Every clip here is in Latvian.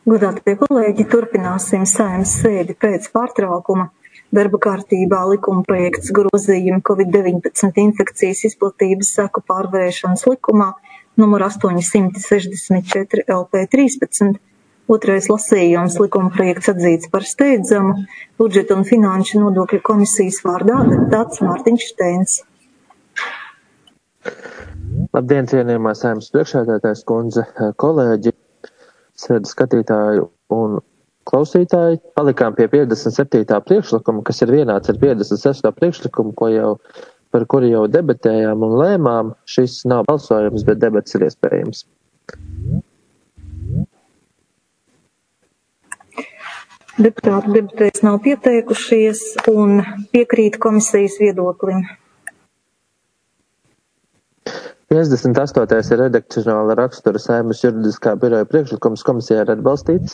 Godātie kolēģi, turpināsim Saeimas sēdi pēc pārtraukuma. Darba kārtībā likumprojekts grozījumi Covid-19 infekcijas izplatības seku pārvarēšanas likumā numur 864 LP 13. Otrais lasījums likumprojekts atzīts par steidzamu. Budžeta un finanšu nodokļu komisijas vārdā deputāts Mārtiņš Steins. Labdien, cienījamā Saeimas priekšsēdētājas kundze, kolēģi, sēdes skatītāji un klausītāji. Palikām pie 57. priekšlikuma, kas ir vienāds ar 56. priekšlikumu, par kuru jau debatējām un lēmām. Šis nav balsojums, bet debats ir iespējams. Deputāti debatēs nav pieteikušies un piekrīt komisijas viedoklim. 58. ir redakcionāla rakstura Saeimas juridiskā biroja priekšlikums, komisijā ir atbalstīts.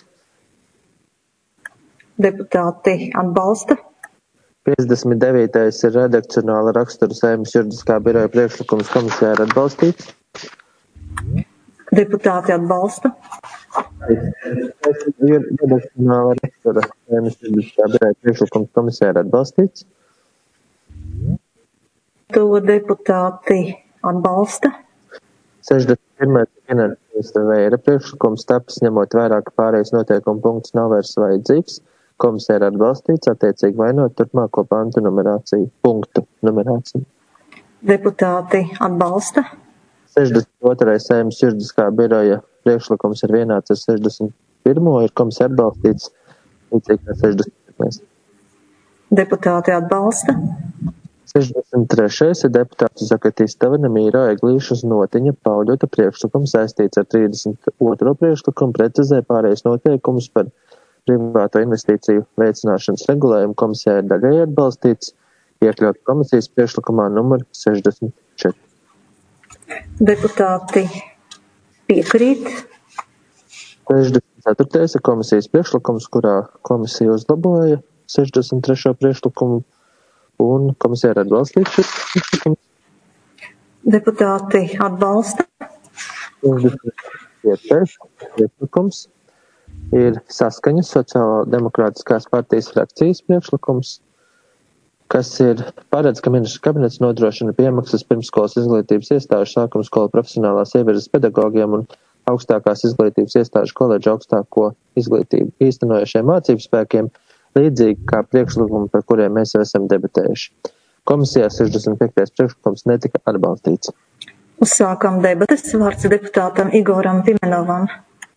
Deputāti atbalsta. 59. ir redakcionāla rakstura Saeimas juridiskā biroja priekšlikums, komisijā ir atbalstīts. Deputāti atbalsta. Redakcionāla rakstura Saeimas juridiskā biroja priekšlikums, komisijā ir atbalstīts. To deputāti atbalsta. 61. Finanšu Vēra priekšlikums taps ņemot vērā, ka pārējais noteikumu punkts nav vairs vajadzīgs. Komisija ir atbalstīts, attiecīgi mainot turpmāko pantu numerāciju, punktu numerāciju. Deputāti atbalsta. 62. Saeimas juridiskā biroja priekšlikums ir vienāds ar 61. ir komisija atbalstīts, līdzīgi kā 61. Deputāti atbalsta. 63. ir deputātu Zakatistava Nemīra Eglīša Znotiņa Pauļota priekšlikums saistīts ar 32. priekšlikumu, precizē pārējais noteikumus par privāto investīciju veicināšanas regulējumu. Komisijā ir daļēji atbalstīts, iekļaut komisijas priekšlikumā numur 64. Deputāti piekrīt. 64. ir komisijas priekšlikums, kurā komisija uzlaboja 63. priekšlikumu. Un komisija ir atbalstīts šis priekšlikums. Deputāti atbalsta. 65. priekšlikums ir saskaņas Sociāldemokrātiskās partijas frakcijas priekšlikums, kas ir paredz, ka ministru kabinets nodrošina piemaksas pirmsskolas izglītības iestāžu sākuma skolu profesionālās ievirzes pedagogiem un augstākās izglītības iestāžu koledžu augstāko izglītību īstenojošiem mācību spēkiem, līdzīgi kā priekšlikumi, par kuriem mēs jau esam debatējuši. Komisijā 65. priekšlikums netika atbalstīts. Uzsākam debates. Vārds deputātam Igoram Pimenovam.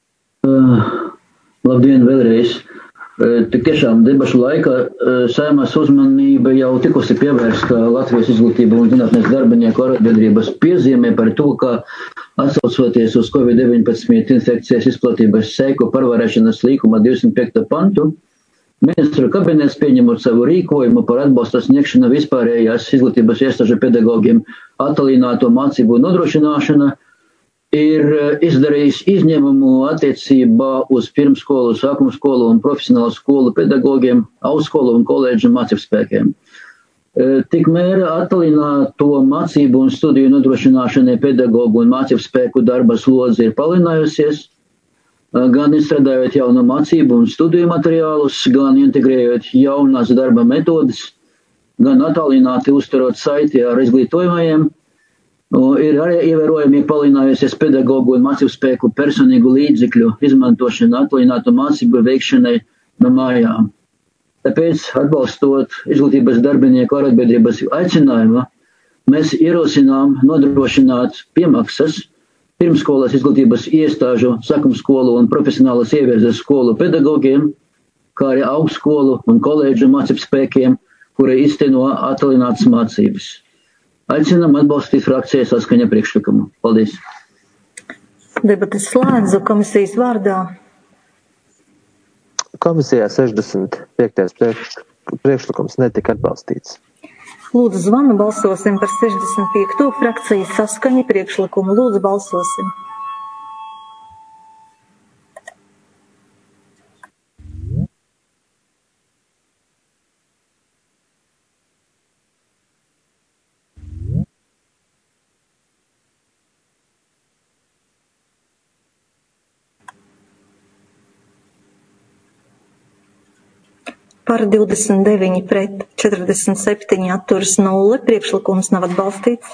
Labdien vēlreiz. Tik tiešām debašu laikā Saeimas uzmanība jau tikusi pievērsta Latvijas izglītību un zinātnes darbinieku arotbiedrības piezīmē par to, ka atsaucoties uz Covid-19 infekcijas izplatības seku pārvarēšanas līkuma 205. pantu, ministru kabinets pieņemot savu rīkojumu par atbalsta sniegšanu vispārējās izglītības iestāžu pedagogiem attālināto mācību nodrošināšana ir izdarījis izņēmumu attiecībā uz pirmskolu, sākuma skolu un profesionālu skolu pedagogiem, augstskolu un koledžu mācību spēkiem. Tikmēr attālināto mācību un studiju nodrošināšanai pedagogu un mācību spēku darba slodze ir palielinājusies, gan izstrādājot jaunu mācību un studiju materiālus, gan integrējot jaunas darba metodas, gan attālināti uzturot saiti ar izglītojumajiem, ir arī ievērojami palielinājusies pedagogu un mācību spēku personīgu līdzekļu izmantošana attālinātu mācību veikšanai no mājām. Tāpēc, atbalstot izglītības darbinieku arotbiedrības aicinājumu, mēs ierosinām nodrošināt piemaksas pirmskolas izglītības iestāžu, sākuma skolu un profesionālas ievirzes skolu pedagogiem, kā arī augstskolu un koledžu mācību spēkiem, kuri īsteno attālinātas mācības. Aicinām atbalstīt frakcijai saskaņa priekšlikumu. Paldies. Debates slēdzu komisijas vārdā. Komisijā 65. priekšlikums netika atbalstīts. Lūdzu zvanu, balsosim par 65. frakcijas saskaņa priekšlikumu. Lūdzu balsosim. Par 29 pret 47 atturas 0. Priekšlikums nav atbalstīts.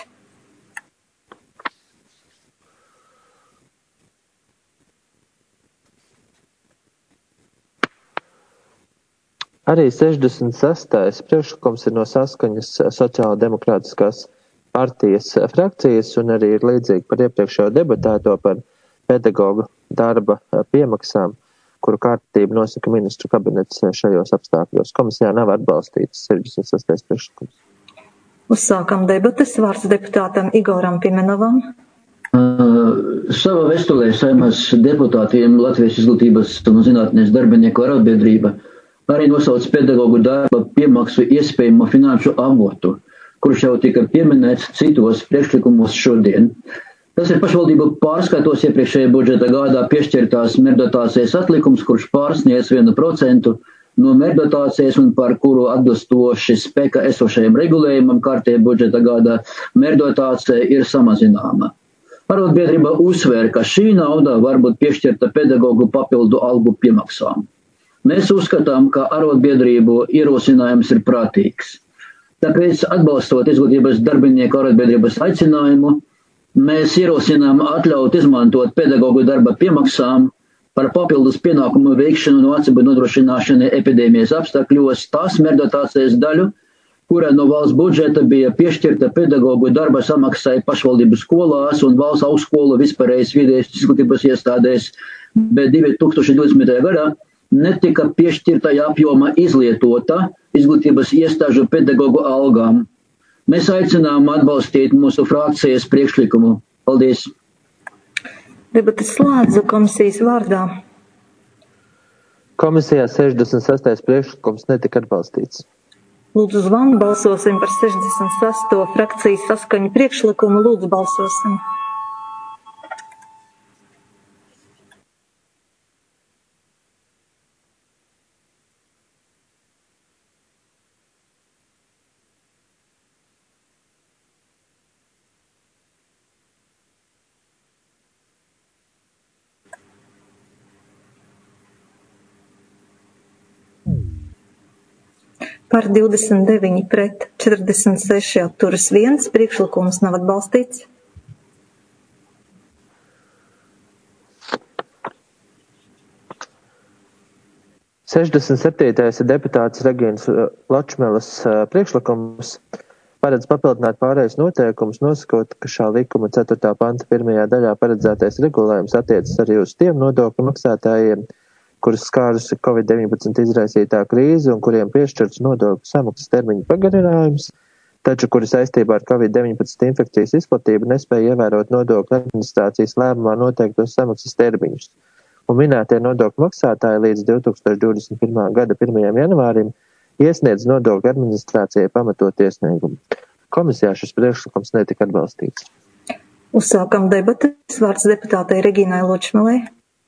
Arī 66. priekšlikums ir no Saskaņas sociāldemokrātiskās partijas frakcijas un arī ir līdzīgi par iepriekšējo debatēto par pedagogu darba piemaksām, kuru kārtību nosaka ministru kabinets šajos apstākļos. Komisijā nav atbalstīts 66. priekšlikums. Uzsākam debates. Vārds deputātam Igoram Pimenovam. Savā vēstulē Saeimas deputātiem Latvijas izglītības un zinātnes darbinieku arotbiedrība arī nosauc pedagogu darba piemaksu iespējamo finanšu avotu, kurš jau tika pieminēts citos priekšlikumos šodien. Tas ir pašvaldību pārskatos iepriekšējā budžeta gadā piešķirtās mērdotācijas atlikums, kurš pārsniedz 1% no mērdotācijas un par kuru atbilstoši spēkā esošajam regulējumam kārtējā budžeta gadā mērdotācija ir samazināma. Arotbiedrība uzsver, ka šī nauda var būt piešķirta pedagogu papildu algu piemaksām. Mēs uzskatām, ka arotbiedrību ierosinājums ir prātīgs. Tāpēc, atbalstot izglītības darbinieku arotbiedrības aicinājumu, mēs ierosinām atļaut izmantot pedagogu darba piemaksām par papildus pienākumu veikšanu no atsevišķu nodrošināšana epidēmijas apstākļos tās mērdotācijas daļu, kura no valsts budžeta bija piešķirta pedagogu darba samaksai pašvaldību skolās un valsts augstskolu vispārējas vidējas izglītības iestādēs, bet 2020. gadā netika piešķirtajā apjoma izlietota izglītības iestāžu pedagogu algām. Mēs aicinām atbalstīt mūsu frakcijas priekšlikumu. Paldies! Debates slēdzu komisijas vārdā. Komisijā 66. priekšlikums netika atbalstīts. Lūdzu zvanu, balsosim par 68. frakcijas Saskaņu priekšlikumu. Lūdzu balsosim. Par 29 pret 46 atturas 1. Priekšlikums nav atbalstīts. Ir deputāts Regīnas Ločmeles priekšlikums paredz papildināt pārējais noteikumus, nosakot, ka šā likuma 4. panta 1. daļā paredzētais regulējums attiecas arī uz tiem nodokļu maksātājiem, kurus skārusi Covid-19 izraisītā krīze un kuriem piešķirts nodokļu samaksas termiņu pagarinājums, taču kuri saistībā ar Covid-19 infekcijas izplatību nespēja ievērot nodokļu administrācijas lēmumā noteiktos samaksas termiņus. Un minētie nodokļu maksātāji līdz 2021. gada 1. janvārim iesniedz nodokļu administrācijai pamatot iesniegumu. Komisijā šis priekšlikums netika atbalstīts. Uzsākam debates. Vārds deputātei Regīnai Ločmelei.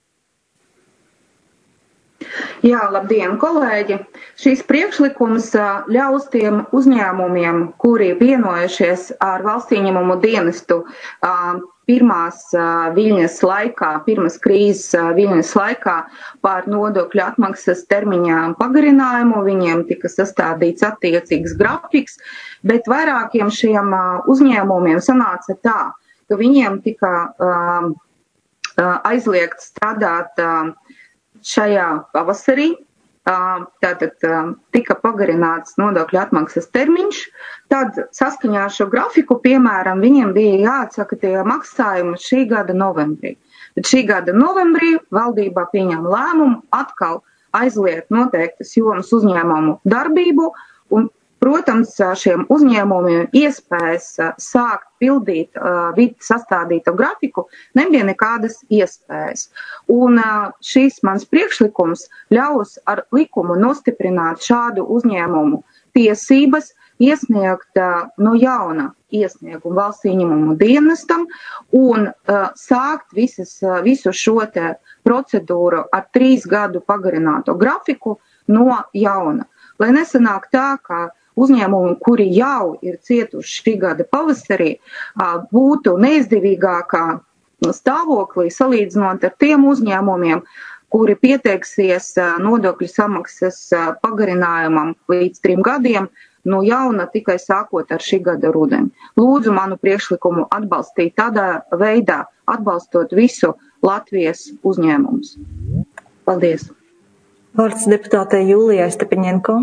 Jā, labdien, kolēģi! Šīs priekšlikums ļaus tiem uzņēmumiem, kuri vienojušies ar valsts ieņēmumu dienestu pirmās viļņas laikā, pirmās krīzes viļņas laikā par nodokļu atmaksas termiņām pagarinājumu. Viņiem tika sastādīts attiecīgs grafiks, bet vairākiem šiem uzņēmumiem sanāca tā, ka viņiem tika aizliegt strādāt šajā pavasarī, tātad tika pagarināts nodokļu atmaksas termiņš, tad saskaņā ar šo grafiku, piemēram, viņiem bija jāatsaka tie maksājumi šī gada novembrī. Bet šī gada novembrī valdībā pieņem lēmumu atkal aizliegt noteiktas jomas uzņēmumu darbību un, protams, šiem uzņēmumiem iespējas sākt pildīt sastādīto grafiku nebija nekādas iespējas. Un šīs mans priekšlikums ļaus ar likumu nostiprināt šādu uzņēmumu tiesības, iesniegt no jauna iesniegumu valsts ieņēmumu dienestam un sākt visu šo te procedūru ar 3 gadu pagarināto grafiku no jauna. Lai nesanāk tā, ka uzņēmumi, kuri jau ir cietuši šī gada pavasarī, būtu neizdevīgākā stāvoklī salīdzinot ar tiem uzņēmumiem, kuri pieteiksies nodokļu samaksas pagarinājumam līdz 3 gadiem, no jauna tikai sākot ar šī gada rudeni. Lūdzu manu priekšlikumu atbalstīt tādā veidā, atbalstot visu Latvijas uzņēmumus. Paldies! Vārds deputātei Jūlijai Stepiņenko.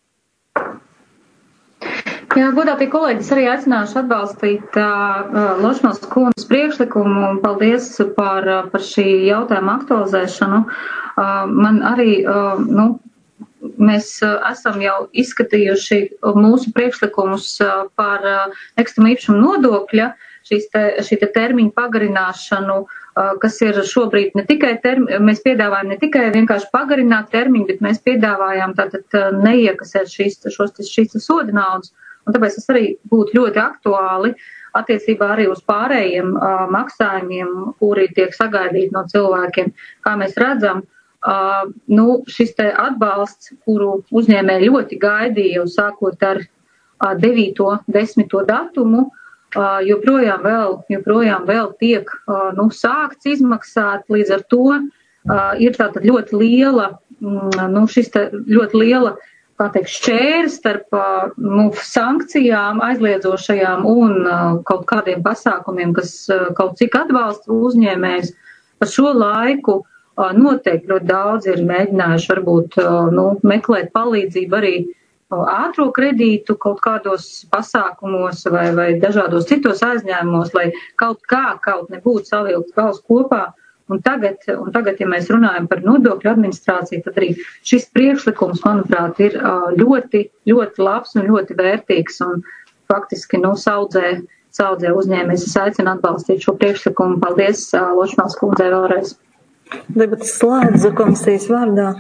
Jā, godātie kolēģi, es arī aicināšu atbalstīt Lošmans kundzes priekšlikumu. Paldies par šī jautājuma aktualizēšanu. Man arī, mēs esam jau izskatījuši mūsu priekšlikumus par nekustamo īpašumu nodokļa, šī termiņa pagarināšanu, kas ir šobrīd ne tikai mēs piedāvājam ne tikai vienkārši pagarināt termiņu, bet mēs piedāvājām tātad neiekasēt šīs soda naudas. Un tāpēc tas arī būtu ļoti aktuāli attiecībā arī uz pārējiem maksājumiem, kuri tiek sagaidīti no cilvēkiem. Kā mēs redzam, šis te atbalsts, kuru uzņēmēji ļoti gaidīja, sākot ar 9. 10. datumu, joprojām vēl tiek sākts izmaksāt. Līdz ar to ir tātad ļoti liela, ļoti liela šķērs starp sankcijām aizliedzošajām un kaut kādiem pasākumiem, kas kaut cik atbalsta uzņēmējs. Par šo laiku noteikti ļoti daudz ir mēģinājuši varbūt meklēt palīdzību arī ātro kredītu kaut kādos pasākumos vai dažādos citos aizņēmumos, lai kaut nebūtu savilkt gals kopā. Un tagad, ja mēs runājam par nodokļu administrāciju, tad arī šis priekšlikums, manuprāt, ir ļoti, ļoti labs un ļoti vērtīgs un faktiski saudzē uzņēmējs. Es aicinu atbalstīt šo priekšlikumu. Paldies Lošmans kundzei vēlreiz. Debates slēdzu komisijas vārdā.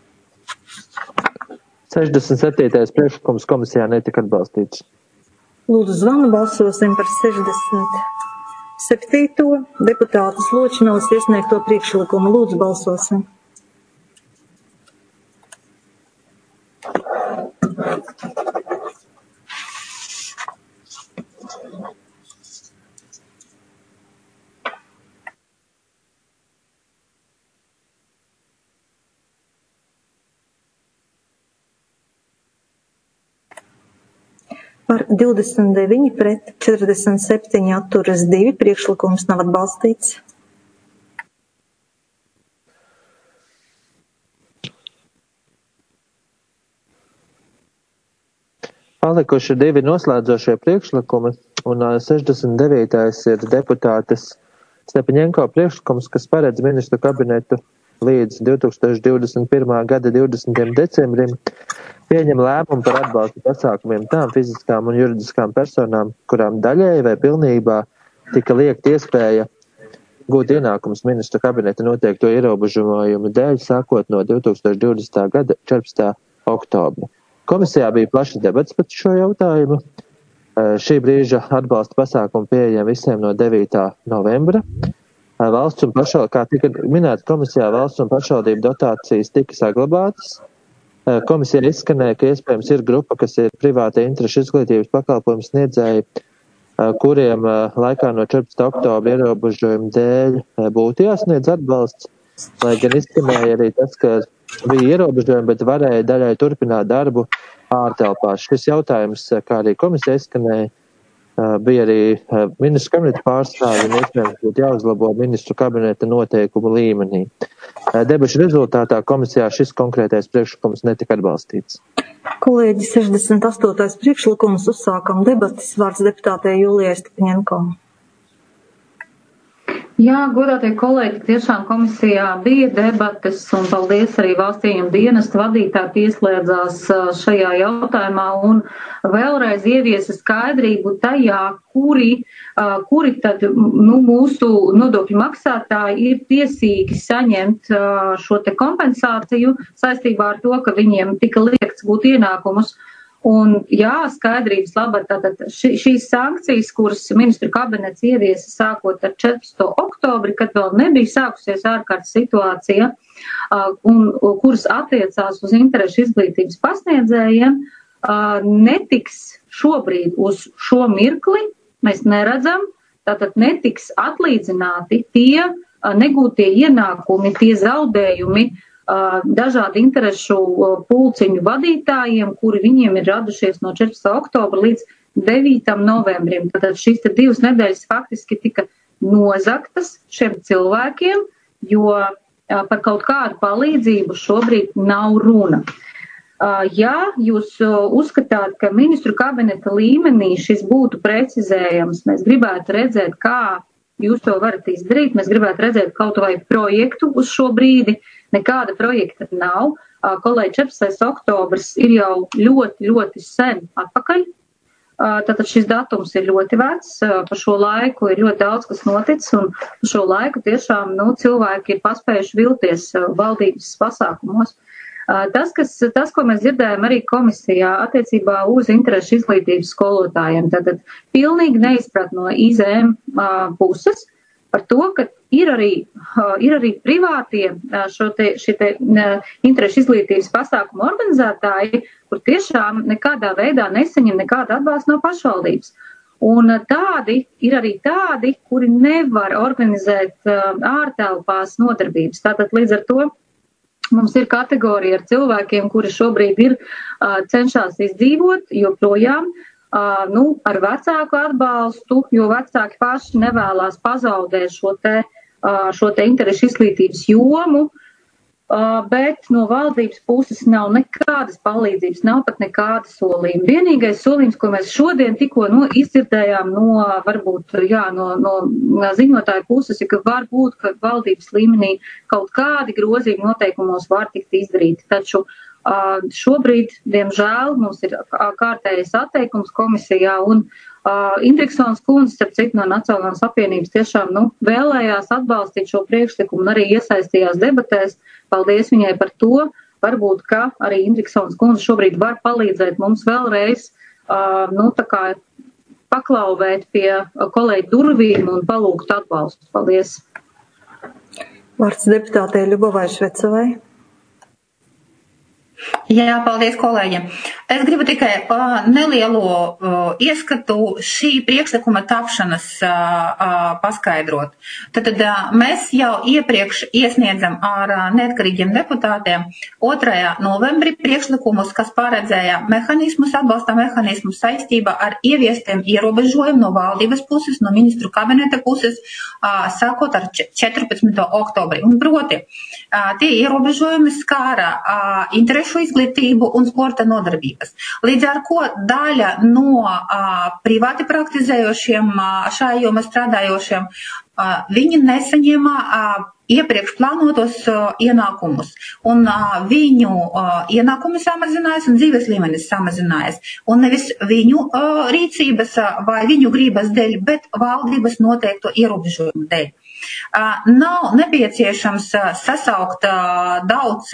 67. priekšlikums komisijā netika atbalstīts. Lūdzu zvanu, balsosim par 67. deputātas Ločinavas iesniegto priekšlikumu. Lūdzu, balsosim. Par 29 pret 47 atturas 2 priekšlikums nav atbalstīts. Palikuši 2 noslēdzošie priekšlikumi, un 69. ir deputātes Stepiņenko priekšlikums, kas paredz ministru kabinetu līdz 2021. gada 20. decembrim pieņem lēmumu par atbalstu pasākumiem tām fiziskām un juridiskām personām, kurām daļēji vai pilnībā tika liekta iespēja gūt ienākumus ministru kabineta noteikto ierobežojumu dēļ sākot no 2020. gada 14. oktobra. Komisijā bija plašas debats par šo jautājumu. Šī brīža atbalsta pasākumu pieejam visiem no 9. novembra. Valsts un kā tika minēts komisijā, valsts un pašvaldību dotācijas tika saglabātas. Komisija izskanēja, ka iespējams ir grupa, kas ir privāta interešu izglītības pakalpojumu sniedzēji, kuriem laikā no 14. oktobra ierobežojumu dēļ būtu jāsniedz atbalsts, lai gan izskanēja arī tas, ka bija ierobežojumi, bet varēja daļai turpināt darbu ārtelpās. Šis jautājums, kā arī komisija izskanēja, bija arī ministru kabineta pārstāvji un iespējams būtu jāuzlabo ministru kabineta noteikumu līmenī. Debašu rezultātā komisijā šis konkrētais priekšlikums netika atbalstīts. Kolēģi, 68. priekšlikums, uzsākam debatas. Vārds deputātei Jūlijai Stepiņenko. Jā, godātie kolēģi, tiešām komisijā bija debates un paldies arī valstījiem dienestu vadītāji pieslēdzās šajā jautājumā un vēlreiz ieviesa skaidrību tajā, kuri tad mūsu nodokļu maksātāji ir tiesīgi saņemt šo te kompensāciju saistībā ar to, ka viņiem tika liekts gūt ienākumus. Un jā, skaidrības labad, tātad šīs sankcijas, kuras ministru kabinets ieviesa sākot ar 14. oktobri, kad vēl nebija sākusies ārkārtas situācija, un kuras attiecās uz interešu izglītības pasniedzējiem, netiks šobrīd uz šo mirkli, mēs neredzam, tātad netiks atlīdzināti tie negūtie ienākumi, tie zaudējumi dažādu interešu pulciņu vadītājiem, kuri viņiem ir radušies no 14. oktobra līdz 9. novembrim. Tātad šīs 2 nedēļas faktiski tika nozagtas šiem cilvēkiem, jo par kaut kādu palīdzību šobrīd nav runa. Ja jūs uzskatāt, ka ministru kabineta līmenī šis būtu precizējams, mēs gribētu redzēt, kā jūs to varat izdarīt, mēs gribētu redzēt kaut vai projektu uz šo brīdi, nekāda projekta nav. Kolēģi 14. oktobrs ir jau ļoti, ļoti sen atpakaļ. Tātad šis datums ir ļoti vecs, pa šo laiku ir ļoti daudz, kas noticis, un pa šo laiku tiešām cilvēki ir paspējuši vilties valdības pasākumos. Tas, ko mēs dzirdējam arī komisijā attiecībā uz interešu izglītības skolotājiem, tātad pilnīgi neizprat no IZM puses par to, ka ir arī privātie šie interešu izglītības pasākumu organizētāji, kur tiešām nekādā veidā nesaņem nekādu atbalstu no pašvaldības. Un ir arī tādi, kuri nevar organizēt ārtelpās nodarbības. Tātad līdz ar to mums ir kategorija ar cilvēkiem, kuri šobrīd cenšas izdzīvot joprojām, ar vecāku atbalstu, jo vecāki paši nevēlās pazaudēt šo te interešu izglītības jomu, bet no valdības puses nav nekādas palīdzības, nav pat nekāda solījuma. Vienīgais solījums, ko mēs šodien tikko izdzirdējām no ziņotāju puses, ir, ka varbūt, ka valdības līmenī kaut kādi grozījumi noteikumos var tikt izdarīti. Taču šobrīd, diemžēl, mums ir kārtējais atteikums komisijā, un Indriksons kundze, starp citu, no Nacionālās apvienības tiešām vēlējās atbalstīt šo priekšlikumu un arī iesaistījās debatēs. Paldies viņai par to. Varbūt, ka arī Indriksons kundze šobrīd var palīdzēt mums vēlreiz paklauvēt pie kolēģu durvīm un palūgt atbalstu. Paldies. Vārds deputātei Ļubovai Švecovai. Jā, paldies kolēģiem. Es gribu tikai nelielu ieskatu šī priekšlikuma tapšanas paskaidrot. Tad mēs jau iepriekš iesniedzam ar neatkarīgiem deputātiem 2. novembrī priekšlikumus, kas paredzēja atbalsta mehānismus saistībā ar ieviestiem ierobežojumiem no valdības puses, no ministru kabineta puses, sākot ar 14. oktobri. Un proti, tie ierobežojumi skāra interešu izglītību un sporta nodarbības. Līdz ar ko daļa no privāti praktizējošiem, šajā jomā strādājošiem, viņi nesaņēma iepriekš plānotos ienākumus. Un viņu ienākumi samazinājās un dzīves līmenis samazinājās. Un nevis viņu rīcības vai viņu gribas dēļ, bet valdības noteikto ierobežojumu dēļ. Nav nepieciešams sasaukt daudz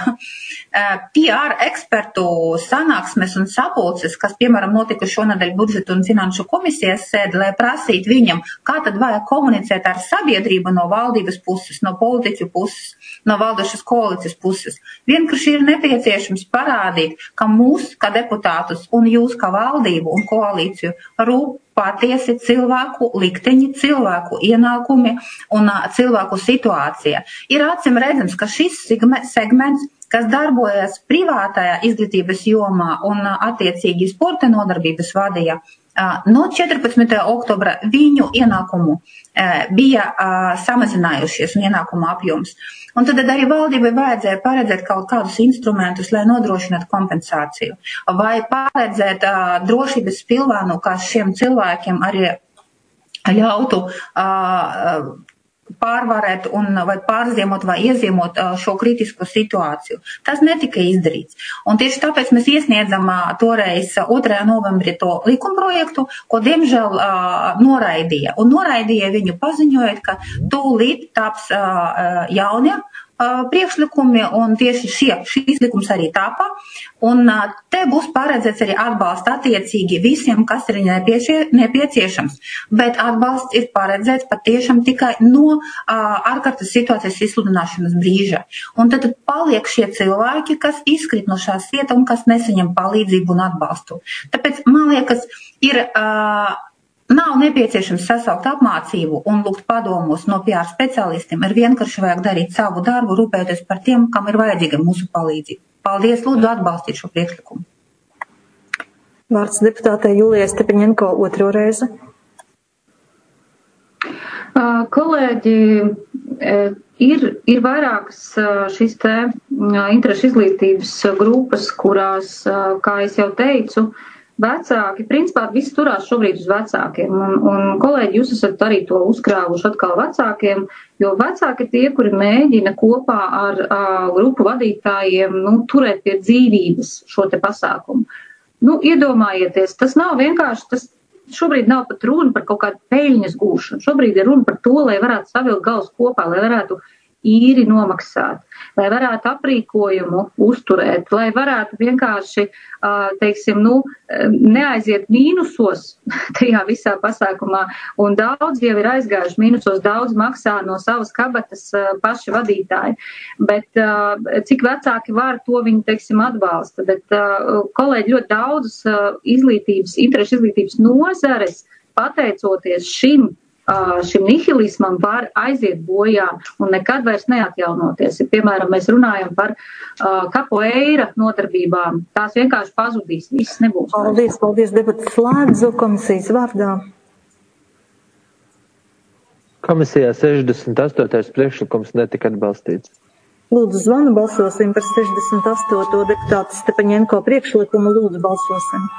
PR ekspertu sanāksmes un sapulces, kas, piemēram, notika šonadēļ budžetu un finanšu komisijas sēdi, lai prasītu viņam, kā tad vajag komunicēt ar sabiedrību no valdības puses, no politiķu puses, no valdošas koalīcijas puses. Vienkārši ir nepieciešams parādīt, ka mūs, kā deputātus, un jūs, kā valdību un koalīciju, rūp patiesi cilvēku likteņi, cilvēku ienākumi un cilvēku situācija. Ir acīm redzams, ka šis segments, kas darbojas privātajā izglītības jomā un attiecīgi sporta nodarbības vadīja, no 14. oktobra viņu ienākumu bija samazinājušies un ienākumu apjoms. Un tad arī valdībai vajadzēja paredzēt kaut kādus instrumentus, lai nodrošinātu kompensāciju. Vai paredzēt drošības pilvānu, kas šiem cilvēkiem arī ļautu pārvarēt vai pārziemot vai ieziemot šo kritisko situāciju. Tas netika izdarīts. Un tieši tāpēc mēs iesniedzam toreiz 2. novembrī to likumprojektu, ko diemžēl noraidīja. Un noraidīja viņu paziņojot, ka tūlīt taps jaunie priekšlikumi, un tieši šīs likums arī tāpa. Un te būs paredzēts arī atbalsts attiecīgi visiem, kas ir nepieciešams. Bet atbalsts ir paredzēts patiešām tikai no ārkārtas situācijas izsludināšanas brīža. Un tad paliek šie cilvēki, kas izkrit no šās vietas un kas nesaņem palīdzību un atbalstu. Tāpēc, man liekas, ir nav nepieciešams sasaukt apmācību un lūgt padomus no PR speciālistiem, ir vienkārši vajag darīt savu darbu, rūpēties par tiem, kam ir vajadzīga mūsu palīdzība. Paldies, lūdzu, atbalstīt šo priekšlikumu. Vārds deputātei Julijai Stepaņenko otro reizi. Kolēģi, ir vairākas šīs te interešu izglītības grupas, kurās, kā es jau teicu, vecāki, principā visi turās šobrīd uz vecākiem. Un kolēģi, jūs esat arī to uzkrāvuši atkal vecākiem, jo vecāki ir tie, kuri mēģina kopā ar grupu vadītājiem turēt pie dzīvības šo te pasākumu. Iedomājieties, tas nav vienkārši, šobrīd nav pat runa par kaut kādu peļņas gūšanu. Šobrīd ir runa par to, lai varētu savilkt galus kopā, lai varētu īri nomaksāt, lai varētu aprīkojumu uzturēt, lai varētu vienkārši, neaiziet mīnusos tajā visā pasākumā. Un daudz jau ir aizgājuši mīnusos, daudz maksā no savas kabatas paši vadītāji. Bet cik vecāki var, to viņi, atbalsta. Bet kolēģi ļoti daudzas interešu izglītības nozares, pateicoties šim nihilismam, var aiziet bojā un nekad vairs neatjaunoties. Piemēram, mēs runājam par kapoeira nodarbībām. Tās vienkārši pazudīs, viss nebūs. Paldies, debatas slēdzu komisijas vārdā. Komisijā 68. priekšlikums netika atbalstīts. Lūdzu, zvanu, balsosim par 68. deputātu Stepaņenko priekšlikumu. Lūdzu, balsosim.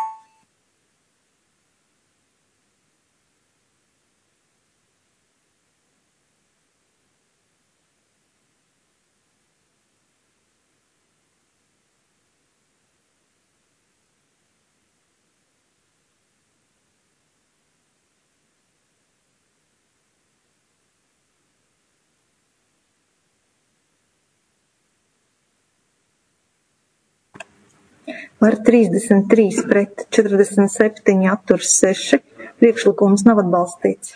Par 33 pret 47 atturs 6. Priekšlikums nav atbalstīts.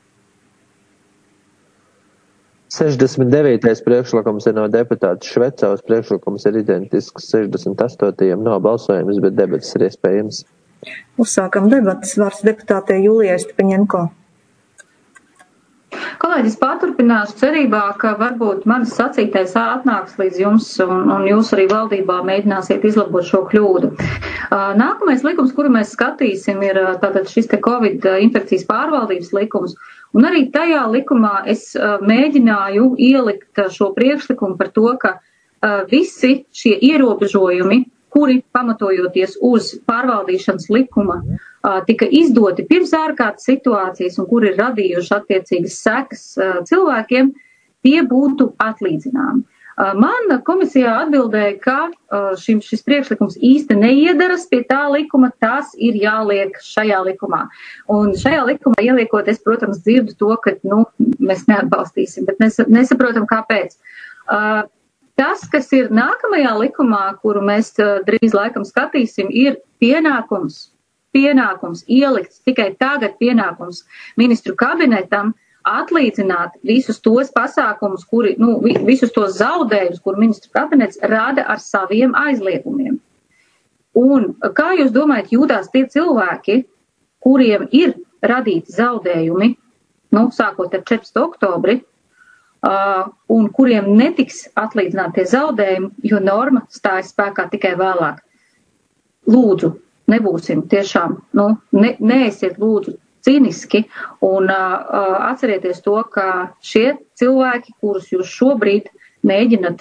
69. priekšlikums ir no deputāta Švecavas, priekšlikums ir identisks 68. Nav balsojums, bet debatas ir iespējams. Uzsākam debatas. Vārds deputātei Julijai Stepaņenko. Kolēģis, paturpināšu cerībā, ka varbūt manis sacītais atnāks līdz jums un jūs arī valdībā mēģināsiet izlabot šo kļūdu. Nākamais likums, kuru mēs skatīsim, ir tātad šis te Covid infekcijas pārvaldības likums. Un arī tajā likumā es mēģināju ielikt šo priekšlikumu par to, ka visi šie ierobežojumi, kuri pamatojoties uz pārvaldīšanas likuma tika izdoti pirms ārkārtas situācijas un kuri ir radījuši attiecīgas sekas cilvēkiem, tie būtu atlīdzināmi. Man komisijā atbildēja, ka šis priekšlikums īsti neiedaras pie tā likuma, tas ir jāliek šajā likumā. Un šajā likumā ieliekot, es, protams, dzirdu to, ka mēs neatbalstīsim, bet nesaprotam, kāpēc. Tas, kas ir nākamajā likumā, kuru mēs drīz laikam skatīsim, ir pienākums ielikts tikai tagad pienākums ministru kabinetam atlīdzināt visus tos pasākumus, visus tos zaudējumus, kur ministru kabinets rada ar saviem aizliegumiem. Un kā jūs domājat, jūtās tie cilvēki, kuriem ir radīti zaudējumi, sākot ar 14. oktobri, un kuriem netiks atlīdzināti tie zaudējumi, jo norma stājas spēkā tikai vēlāk. Lūdzu, nebūsim tiešām, neesiet lūdzu cīniski un atcerieties to, ka šie cilvēki, kurus jūs šobrīd mēģinat,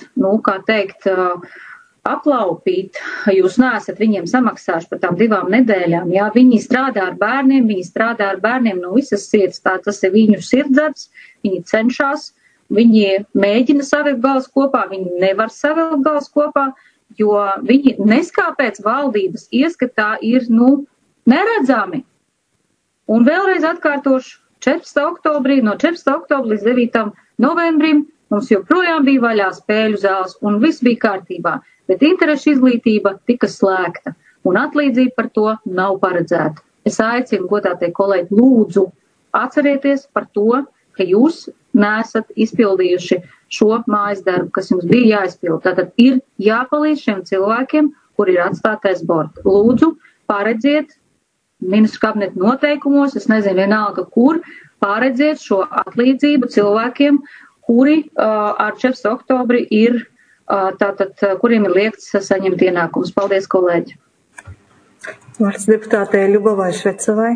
aplaupīt, jūs neesat viņiem samaksājuši par tām 2 nedēļām, jā, viņi strādā ar bērniem no visas sirds, tas ir viņu sirdsdarbs, viņi cenšas, viņi mēģina savilkt galus kopā, viņi nevar savilkt galus kopā, jo viņi neskāpēc valdības ieskatā ir, neredzami. Un vēlreiz atkārtošu, 14. oktobrī, no 14. oktobra līdz 9. novembrim mums joprojām bija vaļā spēļu zāles un viss bija kārtībā, bet interešu izglītība tika slēgta un atlīdzība par to nav paredzēta. Es aicinu, godātie kolēģi, lūdzu atcerieties par to, ka jūs neesat izpildījuši šo mājas darbu, kas jums bija jāizpild. Tātad ir jāpalīdz šiem cilvēkiem, kuri ir atstātais borti. Lūdzu, paredziet ministru kabineta noteikumos, es nezinu vienalga, kur pārredziet šo atlīdzību cilvēkiem, kuri ar 14. oktobri ir, kuriem ir liekts saņemt ienākumus. Paldies, kolēģi! Vārds deputātei Ļubovai Švecovai.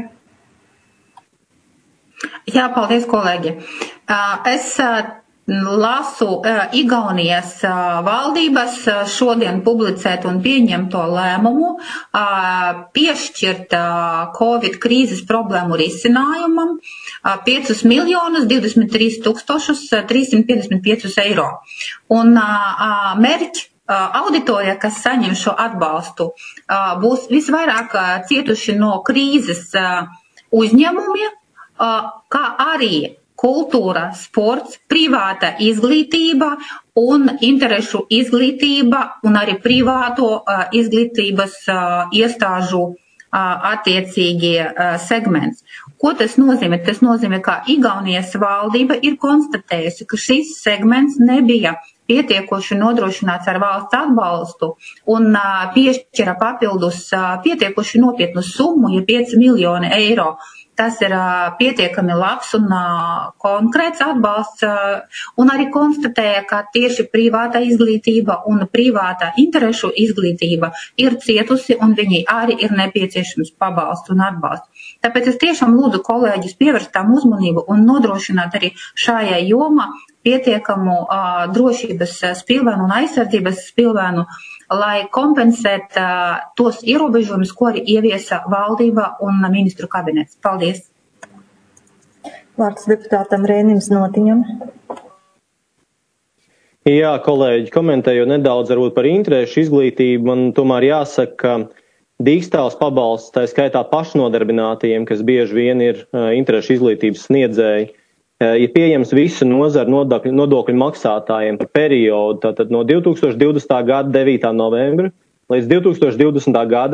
Jā, paldies, kolēģi. Es lasu Igaunijas valdības šodien publicēt un pieņemto lēmumu piešķirt Covid krīzes problēmu risinājumam 5 miljonus 23 355 eiro. Un mērķi auditorija, kas saņem šo atbalstu, būs visvairāk cietuši no krīzes uzņēmumi, kā arī kultūra, sports, privāta izglītība un interešu izglītība un arī privāto izglītības iestāžu attiecīgie segments. Ko tas nozīmē? Tas nozīmē, ka Igaunijas valdība ir konstatējusi, ka šis segments nebija pietiekoši nodrošināts ar valsts atbalstu un piešķira papildus pietiekoši nopietnu summu, ja 5 miljoni eiro. Tas ir pietiekami labs un konkrēts atbalsts, un arī konstatēja, ka tieši privāta izglītība un privāta interešu izglītība ir cietusi, un viņi arī ir nepieciešams pabalsts un atbalsts. Tāpēc es tiešām lūdzu kolēģis pievērst tam uzmanību un nodrošināt arī šajā jomā pietiekamu drošības spilvenu un aizsardzības spilvenu, lai kompensētu tos ierobežojumus, ko arī ieviesa valdība un ministru kabinets. Paldies! Vārds deputātam Rēnim Znotiņam. Jā, kolēģi, komentējot nedaudz varbūt par interešu izglītību, man tomēr jāsaka, ka dīkstāvs pabalsts, tā skaitā pašnodarbinātajiem, kas bieži vien ir interešu izglītības sniedzēji, ir pieejams visu nozaru nodokļu maksātājiem par periodu, tātad no 2020. gada 9. novembra līdz 2021.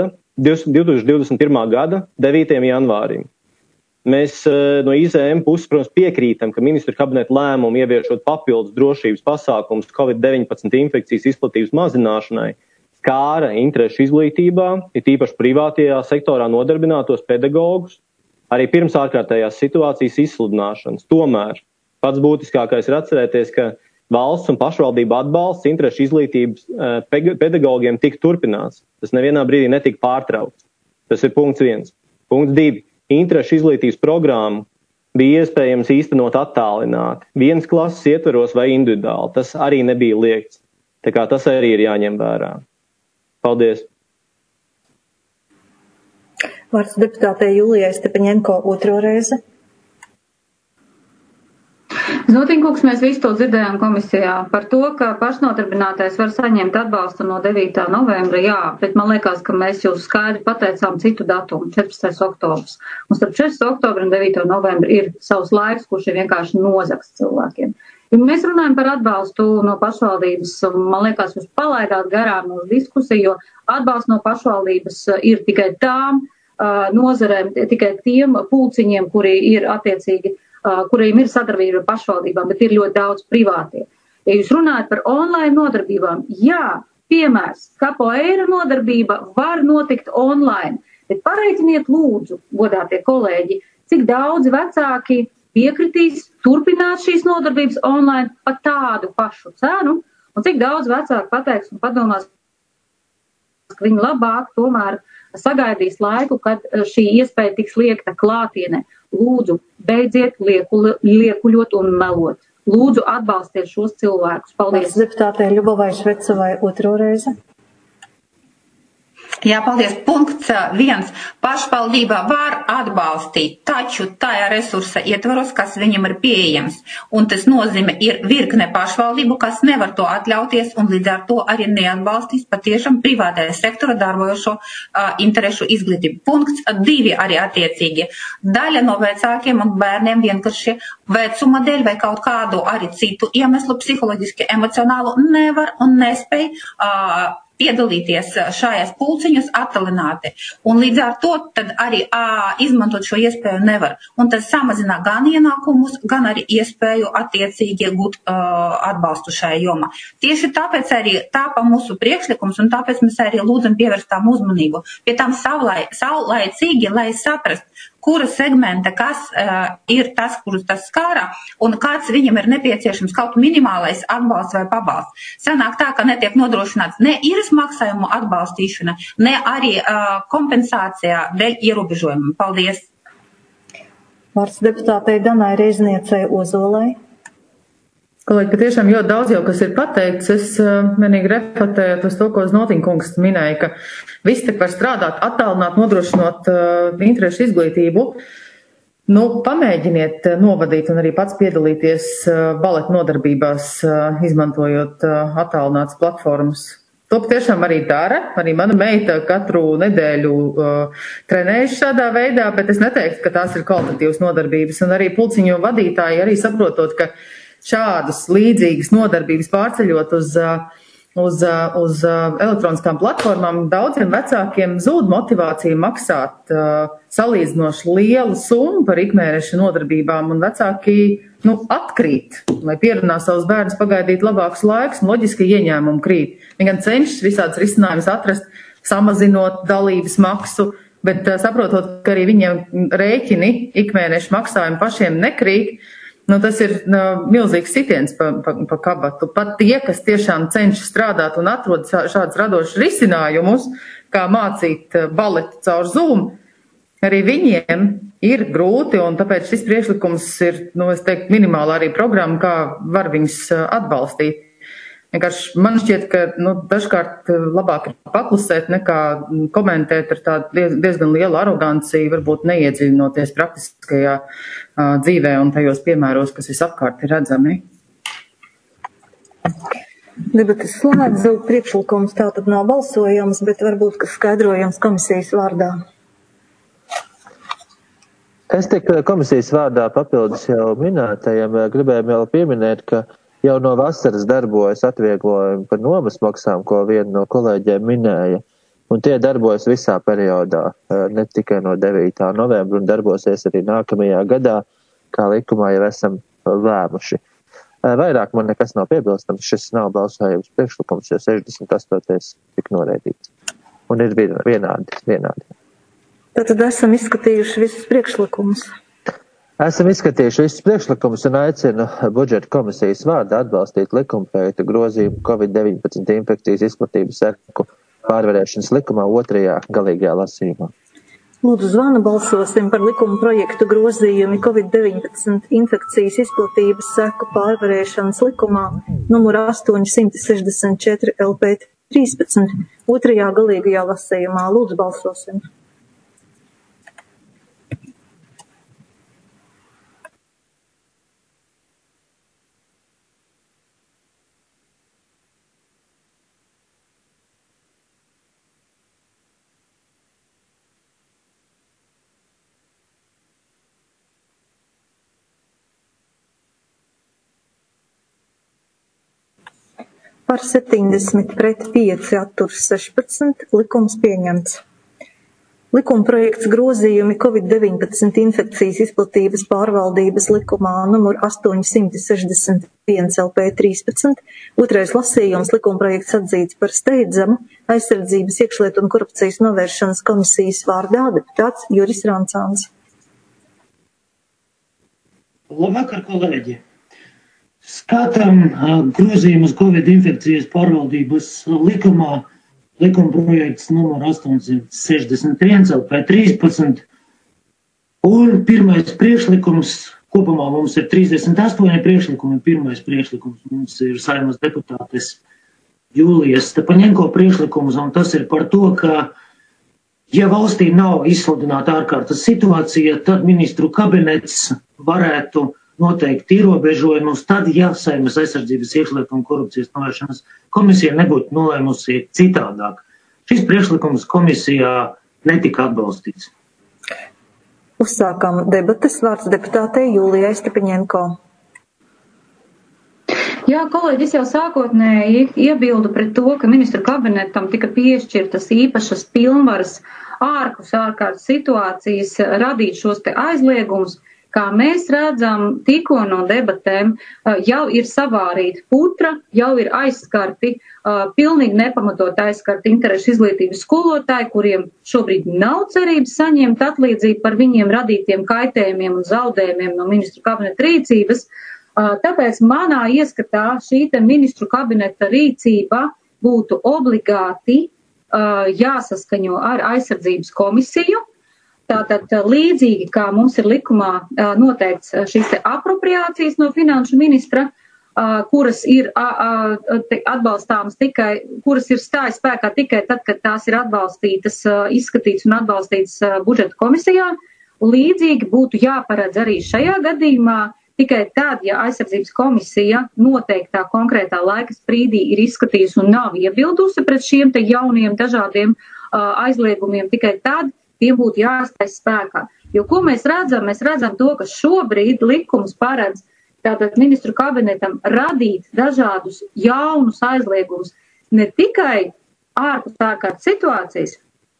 gada 9. janvārim. Mēs no IZM puses, protams, piekrītam, ka ministru kabineta lēmumu ieviešot papildus drošības pasākums COVID-19 infekcijas izplatības mazināšanai skāra interešu izglītībā, ir tīpaši privātajā sektorā nodarbinātos pedagogus, arī pirms ārkārtējās situācijas izsludināšanas. Tomēr pats būtiskākais ir atcerēties, ka valsts un pašvaldība atbalsts interešu izglītības pedagogiem tika turpināts. Tas nevienā brīdī netika pārtraukts. Tas ir punkts 1. Punkts 2. Interešu izglītības programmu bija iespējams īstenot attālināti, vienas klases ietveros vai individuāli. Tas arī nebija liegts. Tā kā tas arī ir jāņem vērā. Paldies! Vārds deputātei Julijai Stepaņenko otro reizi. Znotiņkungs, mēs visu to dzirdējām komisijā par to, ka pašnodarbinātais var saņemt atbalstu no 9. novembra, jā, bet man liekas, ka mēs jau skaidri pateicām citu datumu, 14. oktobrs. Un starp 14. oktobru un 9. novembru ir savs laiks, kurš ir vienkārši nozagts cilvēkiem. Ja mēs runājam par atbalstu no pašvaldības, man liekas, jūs palaidāt garām mūsu diskusiju, jo atbalsts no pašvaldības ir tikai tām nozarēm, tikai tiem pulciņiem, kuri ir attiecīgi, kuriem ir sadarbība ar pašvaldībām, bet ir ļoti daudz privātie. Ja jūs runājat par online nodarbībām, jā, piemērs, kapoeira nodarbība var notikt online, bet pareiķiniet lūdzu, godātie kolēģi, cik daudz vecāki piekritīs turpināt šīs nodarbības online par tādu pašu cenu, un cik daudz vecāki pateiks un padomās, ka viņi labāk tomēr sagaidīs laiku, kad šī iespēja tiks liekta klātienē. Lūdzu, beidziet liekuļot un melot. Lūdzu, atbalstiet šos cilvēkus. Paldies. Deputātei Ļubovai Švecovai otro reizi. Jā, paldies. Punkts 1. Pašvaldība var atbalstīt, taču tajā resursa ietvaros, kas viņam ir pieejams. Un tas nozīmē ir virkne pašvaldību, kas nevar to atļauties un līdz ar to arī neatbalstīs patiešām privātajā sektora darbojošo interešu izglītību. Punkts 2 arī attiecīgi. Daļa no vecākiem un bērniem vienkārši vecuma dēļ vai kaut kādu arī citu iemeslu psiholoģiski, emocionālu nevar un nespēj piedalīties šajās pulciņos attālināti. Un līdz ar to tad arī izmantot šo iespēju nevar. Un tas samazina gan ienākumus, gan arī iespēju attiecīgi iegūt atbalstu šajā jomā. Tieši tāpēc arī tāpa mūsu priekšlikums, un tāpēc mēs arī lūdzam pievērst tām uzmanību. Pie tām saulaicīgi, lai saprast, kura segmenta, kas ir tas, kurus tas skāra, un kāds viņam ir nepieciešams kaut minimālais atbalsts vai pabalsts. Sanāk tā, ka netiek nodrošināts ne īres maksājumu atbalstīšana, ne arī kompensācijā dēļ ierobežojumiem. Paldies! Vārds deputātei Danai Reizniecei Ozolai. Kolēģi, ka tiešām ļoti daudz jau, kas ir pateikts, es vienīgi reflektējot uz to, ko Znotinkungs minēja, ka visi tik var strādāt, attālināt, nodrošinot interešu izglītību. Nu, pamēģiniet novadīt un arī pats piedalīties baleta nodarbībās, izmantojot attālinātas platformas. To tiešām arī dara. Arī mana meita katru nedēļu trenējas šādā veidā, bet es neteiktu, ka tās ir kvalitatīvas nodarbības. Un arī pulciņu vadītāji arī saprotot, ka šādas līdzīgas nodarbības pārceļot uz elektroniskām platformām, daudziem vecākiem zūd motivācija maksāt salīdzinoši lielu summu par ikmēneša nodarbībām, un vecāki atkrīt, lai pierunā savus bērnus pagaidīt labākus laikus, un loģiski ieņēmumi krīt. Viņi gan cenšas visādas risinājumus atrast, samazinot dalības maksu, bet saprotot, ka arī viņiem rēķini ikmēneša maksājumi pašiem nekrīt. Tas ir milzīgs sitiens pa kabatu. Pat tie, kas tiešām cenšas strādāt un atrod šādus radošus risinājumus, kā mācīt baletu caur Zoom, arī viņiem ir grūti, un tāpēc šis priekšlikums ir, es teiktu, minimāli arī programma, kā var viņus atbalstīt. Vienkārši man šķiet, ka dažkārt labāk ir paklusēt nekā komentēt ar tādu diezgan lielu aroganciju, varbūt neiedziļinoties praktiskajā dzīvē un tajos piemēros, kas visapkārt ir redzami. Debates slēdzu, priekšlikums tātad nav balsojams, bet varbūt, kas skaidrojams komisijas vārdā. Es tik komisijas vārdā papildus jau minētajiem gribēju vēl pieminēt, ka jau no vasaras darbojas atvieglojumi par nomas maksām, ko viena no kolēģiem minēja, un tie darbojas visā periodā, ne tikai no 9. novembra, un darbosies arī nākamajā gadā, kā likumā jau esam lēmuši. Vairāk man nekas nav piebilstams, šis nav balsojums priekšlikums, jo 68. tik noraidīts, un ir vienādi. Tātad esam izskatījuši visus priekšlikumus. Esam izskatījuši visus priekšlikumus un aicinu budžeta komisijas vārdā atbalstīt likumprojektu grozījumu COVID-19 infekcijas izplatības seku pārvarēšanas likumā 2. galīgajā lasījumā. Lūdzu, zvanu balsosim par likuma projektu grozījumu COVID-19 infekcijas izplatības seku pārvarēšanas likumā numur 864 LP 13 2. galīgajā lasījumā. Lūdzu, balsosim. Par 70 pret 5 atturs 16, likums pieņemts. Likuma projekts grozījumi COVID-19 infekcijas izplatības pārvaldības likumā numur 861 LP 13, 2. lasījums likuma projekts atzīts par steidzamu aizsardzības iekšlietu un korupcijas novēršanas komisijas vārdā deputāts Juris Rancāns. Labvakar, kolēģi! Skatām grozījumus Covid infekcijas pārvaldības likumā, likuma projekts numur 861 LP 13, un pirmais priekšlikums, kopumā mums ir 38 priekšlikumi, pirmais priekšlikums mums ir Saeimas deputātes Jūlijas Stepaņenko priekšlikums, un tas ir par to, ka, ja valstī nav izsludināta ārkārtas situācija, tad ministru kabinets varētu noteikt ierobežojumus, tad, ja Saeimas aizsardzības iekšlietu un korupcijas novēršanas komisija nebūtu nolēmusi citādāk. Šis priekšlikums komisijā netika atbalstīts. Uzsākam debates, vārds deputātei Jūlijai Stepaņenko. Jā, kolēģi, es jau sākotnēji iebildu pret to, ka ministru kabinetam tika piešķirtas īpašas pilnvaras ārpus ārkārtas situācijas radīt šos te aizliegumus. Kā mēs redzam, tikko no debatēm jau ir savārīta putra, jau ir aizskarti, pilnīgi nepamatot aizskarti interešu izglītības skolotāji, kuriem šobrīd nav cerības saņemt atlīdzību par viņiem radītiem kaitējumiem un zaudējumiem no ministru kabineta rīcības. Tāpēc manā ieskatā šī te ministru kabineta rīcība būtu obligāti jāsaskaņo ar aizsardzības komisiju. Tātad līdzīgi, kā mums ir likumā noteikts šīs te apropriācijas no finanšu ministra, kuras ir atbalstāmas tikai, kuras ir stājas spēkā tikai tad, kad tās ir atbalstītas, izskatītas un atbalstītas budžeta komisijā, līdzīgi būtu jāparedz arī šajā gadījumā, tikai tad, ja aizsardzības komisija noteiktā konkrētā laika sprīdī ir izskatījusi un nav iebildusi pret šiem te jauniem dažādiem aizliegumiem, tikai tad tiem būtu jāstājas spēkā. Jo ko mēs redzam? Mēs redzam to, ka šobrīd likums paredz tātad ministru kabinetam radīt dažādus jaunus aizliegumus ne tikai ārpus ārkārtas situācijas,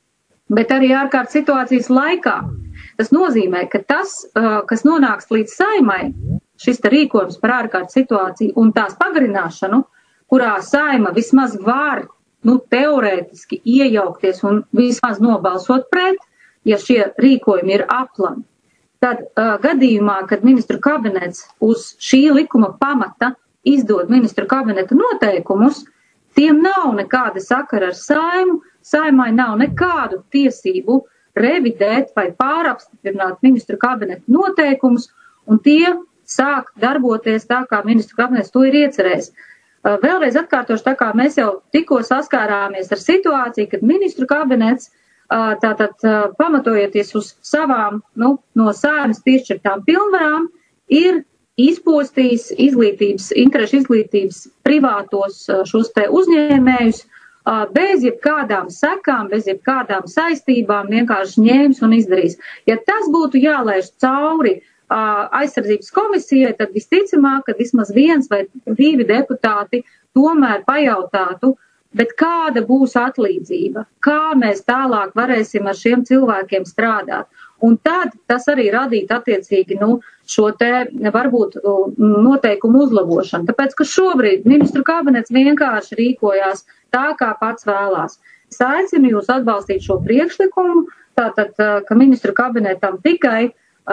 bet arī ārkārtas situācijas laikā. Tas nozīmē, ka tas, kas nonāks līdz Saeimai, šis te rīkojums par ārkārtas situāciju un tās pagarināšanu, kurā Saeima vismaz var, teorētiski iejaukties un vismaz nobalsot pret, ja šie rīkojumi ir aplami, tad gadījumā, kad ministru kabinets uz šī likuma pamata izdod ministru kabineta noteikumus, tiem nav nekāda sakara ar Saeimu, Saeimai nav nekādu tiesību revidēt vai pārapstiprināt ministru kabineta noteikumus, un tie sāk darboties tā, kā ministru kabinets to ir iecerējis. Vēlreiz atkārtošu, tā kā mēs jau tikko saskārāmies ar situāciju, kad ministru kabinets tātad pamatojoties uz savām, no Saeimas piešķirtām pilnvarām, ir izpostījis interešu izglītības privātos šos te uzņēmējus, bez jebkādām sekām, bez jebkādām saistībām, vienkārši ņēmis un izdarījis. Ja tas būtu jālaiž cauri aizsardzības komisijai, tad visticamāk, ka vismaz 1 vai 2 deputāti tomēr pajautātu, bet kāda būs atlīdzība, kā mēs tālāk varēsim ar šiem cilvēkiem strādāt. Un tad tas arī radītu attiecīgi šo te varbūt noteikumu uzlabošanu. Tāpēc, ka šobrīd ministru kabinets vienkārši rīkojās tā, kā pats vēlās. Es aicinu jūs atbalstīt šo priekšlikumu, tātad, ka ministru kabinetam tikai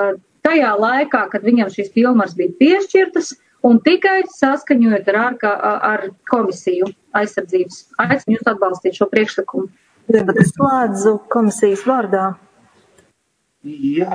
tajā laikā, kad viņam šīs pilnvaras bija piešķirtas, un tikai saskaņojot ar komisiju aizsardzības. Aicinu jūs atbalstīt šo priekšlikumu. Debati slēdzu komisijas vārdā. Jā,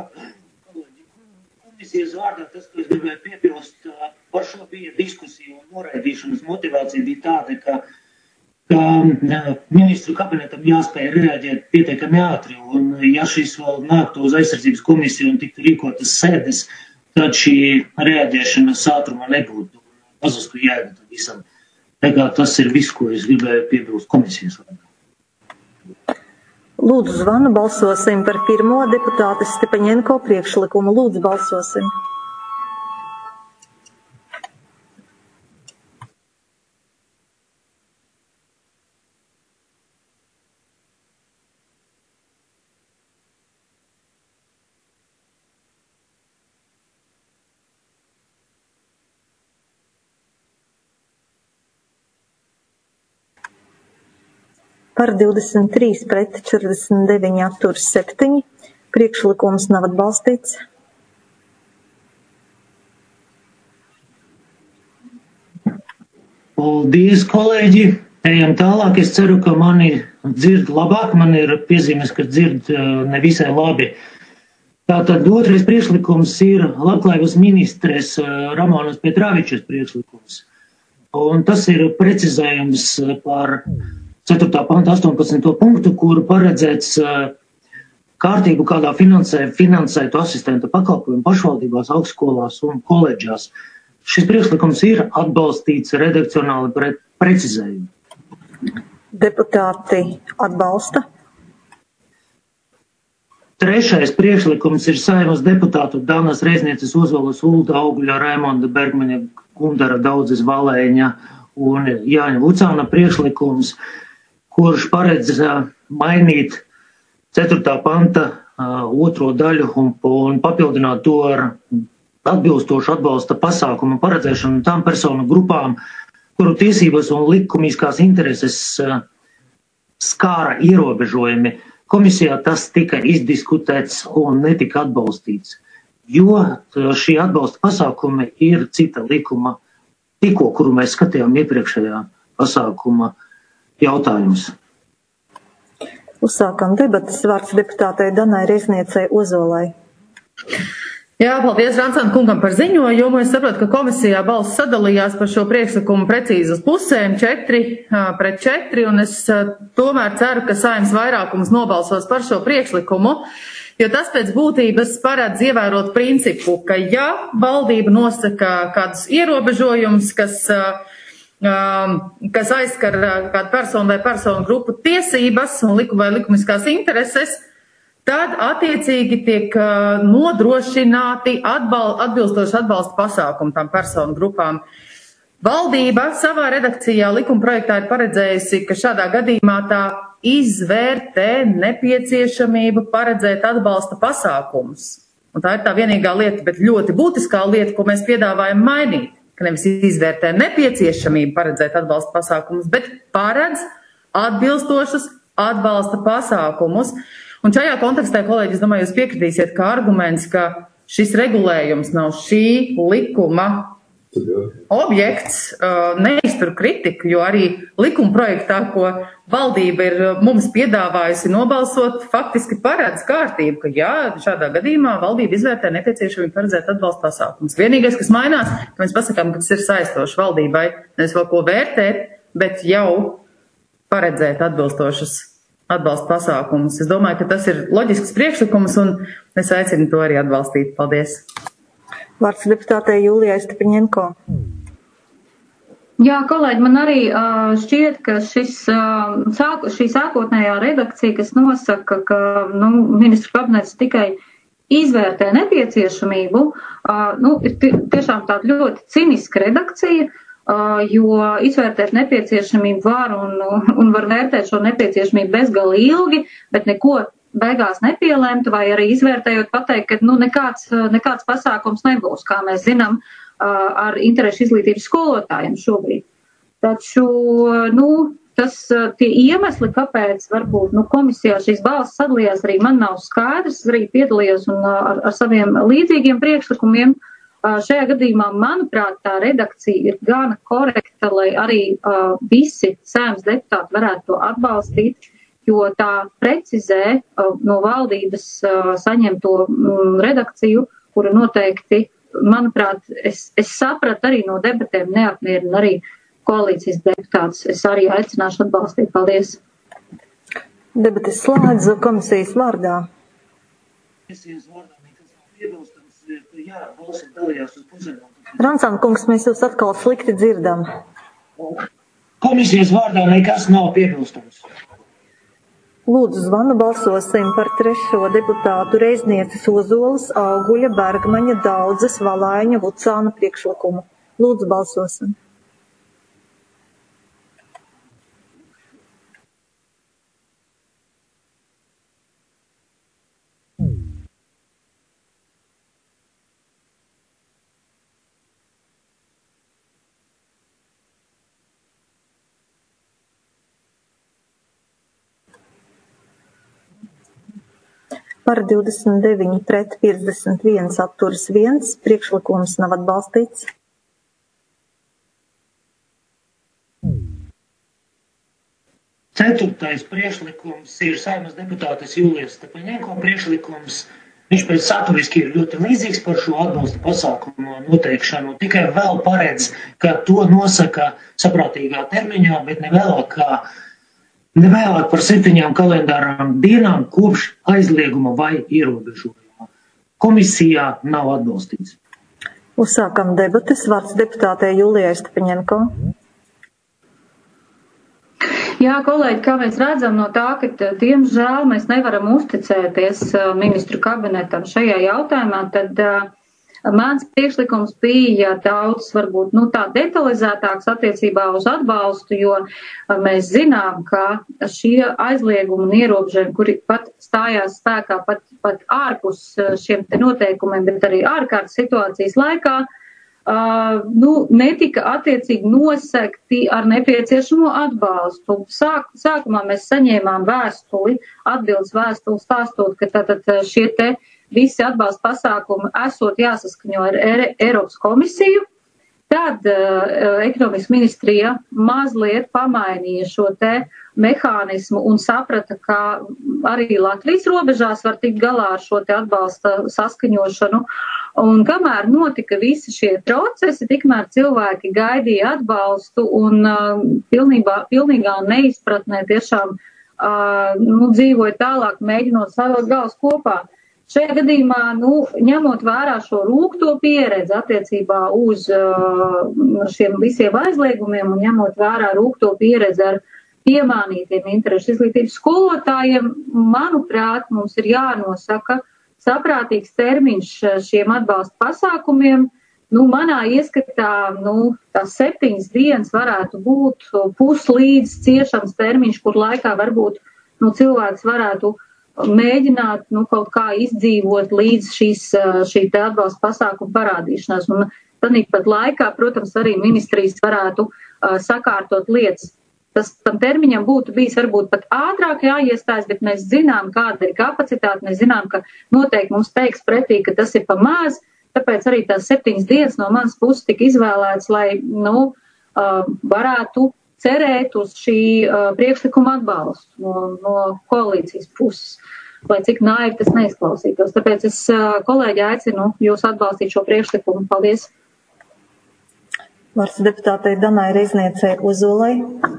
komisijas vārdā tas, ko es gribēju piebilst, par šo bija diskusija un noraidīšanas motivācija bija tāda, ka ministru kabinetam jāspēj reaģēt pietiekami ātri, un ja šis vēl nāktu uz aizsardzības komisiju un tiktu rīkotas sēdes, tad šī reaģēšanas ātruma nebūtu. Pazustu jēga tam visam. Tā kā tas ir viss, ko es gribēju piebilst komisijas vārdā. Lūdzu zvanu, balsosim par pirmo deputātes Stepaņenko priekšlikumu. Lūdzu, balsosim. Par 23 pret 49 atturas 7. Priekšlikums nav atbalstīts. Paldies, kolēģi! Ejam tālāk. Es ceru, ka mani dzird labāk. Man ir piezīmes, ka dzird nevisai labi. Tātad otrais priekšlikums ir Labklājības ministres Ramonas Petravičas priekšlikums. Un tas ir precizējums par 4. panta 18. punktu, kur paredzēts kārtību, kādā finansētu asistenta pakalpojumu pašvaldībās, augstskolās un koledžās. Šis priekšlikums ir atbalstīts redakcionāli pret precizējumu. Deputāti atbalsta. Trešais priekšlikums ir Saeimas deputātu Danas Reiznieces, Ozolas, Ulda Auguļa, Raimonda Bergmaņa Gundara Daudzes Valēņa un Jāņa Vucāna priekšlikums, kurš paredz mainīt 4. panta 2. daļu un papildināt to ar atbilstošu atbalsta pasākumu paredzēšanu tām personu grupām, kuru tiesības un likumiskās intereses skāra ierobežojumi. Komisijā tas tika izdiskutēts un netika atbalstīts, jo šī atbalsta pasākumi ir cita likuma, tikko, kuru mēs skatījām iepriekšējā pasākuma jautājumus. Uzsākam debatas, vārds deputātei Danai Riezniecei Ozolai. Jā, paldies Rancāna kungam par ziņojumu. Es saprotu, ka komisijā balss sadalījās par šo priekšlikumu precīzi uz pusēm, 4-4, un es tomēr ceru, ka Saeimas vairākums nobalsos par šo priekšlikumu, jo tas pēc būtības paredz ievērot principu, ka ja valdība nosaka kādus ierobežojumus, kas aizskar kādu personu vai personu grupu tiesības un vai likumiskās intereses, tad attiecīgi tiek nodrošināti atbilstoši atbalsta pasākumi tām personu grupām. Valdība savā redakcijā likuma projektā ir paredzējusi, ka šādā gadījumā tā izvērtē nepieciešamību paredzēt atbalsta pasākumus. Un tā ir tā vienīgā lieta, bet ļoti būtiskā lieta, ko mēs piedāvājam mainīt, ka nevis izvērtē nepieciešamību paredzēt atbalsta pasākumus, bet paredz atbilstošus atbalsta pasākumus. Un šajā kontekstā, kolēģi, es domāju, jūs piekritīsiet, ka arguments, ka šis regulējums nav šī likuma objekts, neiztur kritiku, jo arī likuma projektā, ko valdība ir mums piedāvājusi nobalsot, faktiski paredz kārtību, ka jā, šādā gadījumā valdība izvērtē nepieciešamību paredzēt atbalsta pasākumus. Vienīgais, kas mainās, ka mēs pasakām, ka tas ir saistoši valdībai, nevis vēl ko vērtēt, bet jau paredzēt atbilstošas atbalsta pasākumus. Es domāju, ka tas ir loģisks priekšlikums, un es aicinu to arī atbalstīt. Paldies! Vārds deputātei Jūlijai Stepaņenko. Jā, kolēģi, man arī šķiet, ka šī sākotnējā redakcija, kas nosaka, ka ministru kabinets tikai izvērtē nepieciešamību, ir tiešām tāda ļoti ciniska redakcija, jo izvērtēt nepieciešamību var un var vērtēt šo nepieciešamību bezgalīgi ilgi, bet neko beigās nepielēmt vai arī izvērtējot pateikt, ka nekāds pasākums nebūs, kā mēs zinām, ar interešu izglītības skolotājiem šobrīd. Taču, tie iemesli, kāpēc varbūt komisijā šīs balss sadalījās, arī man nav skaidrs, arī piedalījos un ar saviem līdzīgiem priekšlikumiem. Šajā gadījumā, manuprāt, tā redakcija ir gana korekta, lai arī visi Saeimas deputāti varētu to atbalstīt, jo tā precizē no valdības saņemto redakciju, kura noteikti, manuprāt, es sapratu arī no debatēm neapmierina arī koalīcijas deputātus. Es arī aicināšu atbalstīt. Paldies. Debates slēdz komisijas vārdā. Rancāna kungs, mēs jūs atkal slikti dzirdam. Komisijas vārdā nekas nav piebilstams. Lūdzu, zvanu balsosim par 3. deputātu Rieznieces Ozolas, Auguļa, Bergmaņa, Daudzes, Valēņa, Vucāna priekšlikumu. Lūdzu, balsosim. Par 29 pret 51 atturas 1, priekšlikums nav atbalstīts. Ceturtais priekšlikums ir Saeimas deputātes Jūlijas Stepaņenko priekšlikums. Viņš pēc saturiski ir ļoti līdzīgs par šo atbalsta pasākumu noteikšanu. Tikai vēl paredz, ka to nosaka saprātīgā termiņā, bet ne vēlāk par 7 kalendārām dienām kopš aizlieguma vai ierobežojuma. Komisijā nav atbalstīts. Uzsākam debates. Vārds deputātei Jūlijai Stepaņenko. Jā, kolēģi, kā mēs redzam no tā, ka diemžēl mēs nevaram uzticēties ministru kabinetam šajā jautājumā, tad Mans priekšlikums bija daudz, varbūt, tā detalizētāks attiecībā uz atbalstu, jo mēs zinām, ka šie aizliegumi un ierobežojumi, kuri pat stājās spēkā pat ārpus šiem te noteikumiem, bet arī ārkārtas situācijas laikā, netika attiecīgi nosekti ar nepieciešamo atbalstu. Sākumā mēs saņēmām atbildes vēstuli stāstot, ka tātad šie te visi atbalsta pasākumi esot jāsaskaņo ar Eiropas komisiju. Tad ekonomikas ministrija mazliet pamainīja šo te mehānismu un saprata, ka arī Latvijas robežās var tikt galā ar šo te atbalsta saskaņošanu. Un kamēr notika visi šie procesi, tikmēr cilvēki gaidīja atbalstu un pilnīgā neizpratnē tiešām dzīvoja tālāk, mēģinot savot galus kopā. Šajā gadījumā, ņemot vērā šo rūgto pieredzi attiecībā uz šiem visiem aizliegumiem un ņemot vērā rūgto pieredzi ar piemānītiem interešu izglītības skolotājiem, manuprāt, mums ir jānosaka saprātīgs termiņš šiem atbalsta pasākumiem. Manā ieskatā, tās 7 dienas varētu būt puslīdz ciešams termiņš, kur laikā varbūt cilvēks varētu mēģināt kaut kā izdzīvot līdz šī te atbalsta pasākuma parādīšanās. Un tāpat laikā, protams, arī ministrijas varētu sakārtot lietas. Tam termiņam būtu bijis varbūt pat ātrāk jāiestājas, bet mēs zinām, kāda ir kapacitāte, mēs zinām, ka noteikti mums teiks pretī, ka tas ir pa maz, tāpēc arī tās 7 dienas no manas puses tika izvēlēts, lai varētu cerēt uz šī priekšlikuma atbalstu no koalīcijas puses, lai cik naivi tas neizklausītos. Tāpēc es, kolēģi, aicinu jūs atbalstīt šo priekšlikumu. Paldies! Vārds deputātei Danai Reizniecei Ozolai.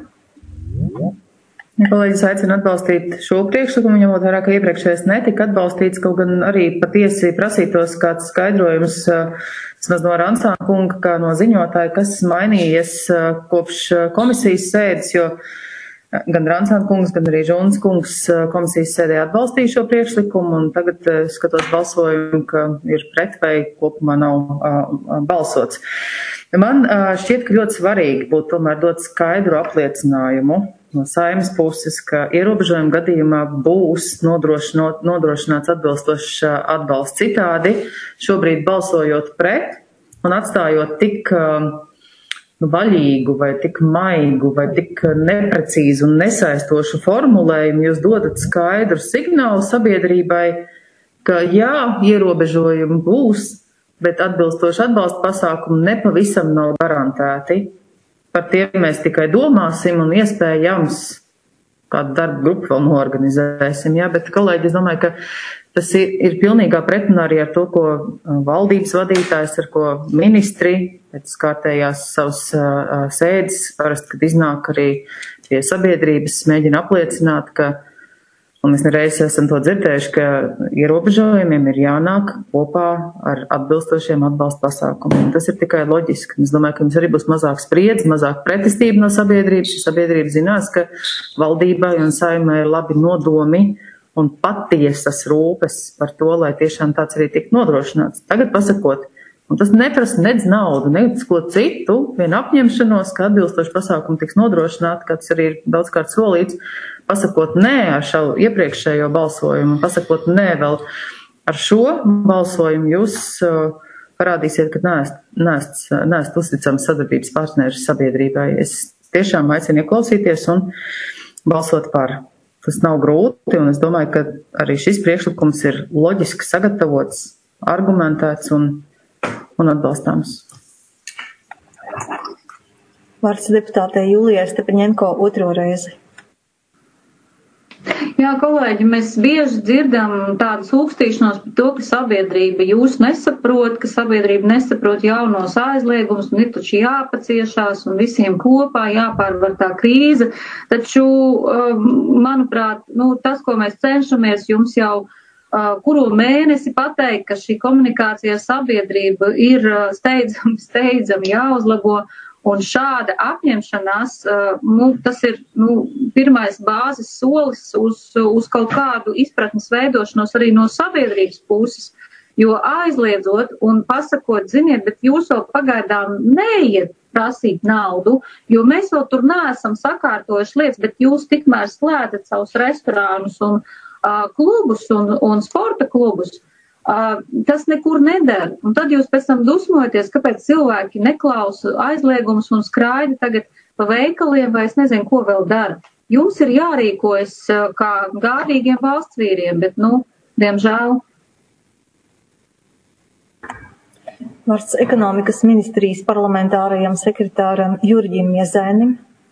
Kolēģis aicina atbalstīt šo priekšlikumu, ņemot vērā, ka iepriekšējais netika atbalstīts, kaut gan arī patiesi prasītos kāds skaidrojums vismaz no Rancāna kunga, kā no ziņotāja, kas mainījies kopš komisijas sēdes, jo gan Rancāna kungs, gan arī Žunas kungs komisijas sēdē atbalstīja šo priekšlikumu, un tagad skatos balsojumu, ka ir pret vai kopumā nav balsots. Man šķiet, ka ļoti svarīgi būtu tomēr dot skaidru apliecinājumu no Saeimas puses, ka ierobežojuma gadījumā būs nodrošināts atbilstošs atbalsts. Citādi šobrīd balsojot pret un atstājot tik vaļīgu vai tik maigu vai tik neprecīzu un nesaistošu formulējumu, jūs dodat skaidru signālu sabiedrībai, ka jā, ierobežojumi būs, bet atbilstoši atbalsta pasākumi nepavisam nav garantēti. Par tiem mēs tikai domāsim un iespējams kādu darbu grupu vēl noorganizēsim. Jā, bet, kolēģi, es domāju, ka tas ir pilnīgā pretrunā arī ar to, ko valdības vadītājs, ar ko ministri pēc kārtējās savas sēdes, parasti, kad iznāk arī pie sabiedrības, mēģina apliecināt, ka, un mēs nereiz esam to dzirdējuši, ka ierobežojumiem ir jānāk kopā ar atbilstošiem atbalsta pasākumiem. Tas ir tikai loģiski. Es domāju, ka mums arī būs mazāk spriedzi, mazāk pretestība no sabiedrības. Šī sabiedrība zinās, ka valdībai un Saeimai ir labi nodomi un patiesas rūpes par to, lai tiešām tāds arī tik nodrošināts. Tagad pasakot, un tas neprasa nedz naudu, nedz ko citu, vien apņemšanos, ka atbilstoši pasākumi tiks nodrošināti, kā tas arī ir daudzkārt solīts, pasakot nē ar šo iepriekšējo balsojumu, pasakot nē vēl ar šo balsojumu, jūs parādīsiet, ka neesat uzticams sadarbības partneris sabiedrībai. Es tiešām aicinu ieklausīties un balsot par. Tas nav grūti, un es domāju, ka arī šis priekšlikums ir loģiski sagatavots, argumentēts un atbalstāms. Vārds deputātei Julijai Stepaņenko otro reizi. Jā, kolēģi, mēs bieži dzirdam tādas ūkstīšanos par to, ka sabiedrība jūs nesaprot, ka sabiedrība nesaprot jaunos aizliegumus, un ir taču jāpaciešās un visiem kopā jāpārvar tā krīze. Taču, manuprāt, tas, ko mēs cenšamies jums jau kuru mēnesi pateikt, ka šī komunikācija ar sabiedrību ir steidzami jāuzlabo. Un šāda apņemšanās, tas ir pirmais bāzes solis uz kaut kādu izpratnes veidošanos arī no sabiedrības puses, Jo aizliedzot un pasakot, ziniet, bet jūs vēl pagaidām neiet prasīt naudu, jo mēs vēl tur neesam sakārtojuši lietas, bet jūs tikmēr slēdzat savus restorānus un klubus un sporta klubus. Tas nekur neder. Un tad jūs pēc tam dusmojaties, kāpēc cilvēki neklausa aizliegumus un skraida tagad pa veikaliem vai es nezinu, ko vēl dara. Jums ir jārīkojas kā gādīgiem valsts vīriem, bet, diemžēl. Vārds ekonomikas ministrijas parlamentārajam sekretāram Jurģim Jezēnim.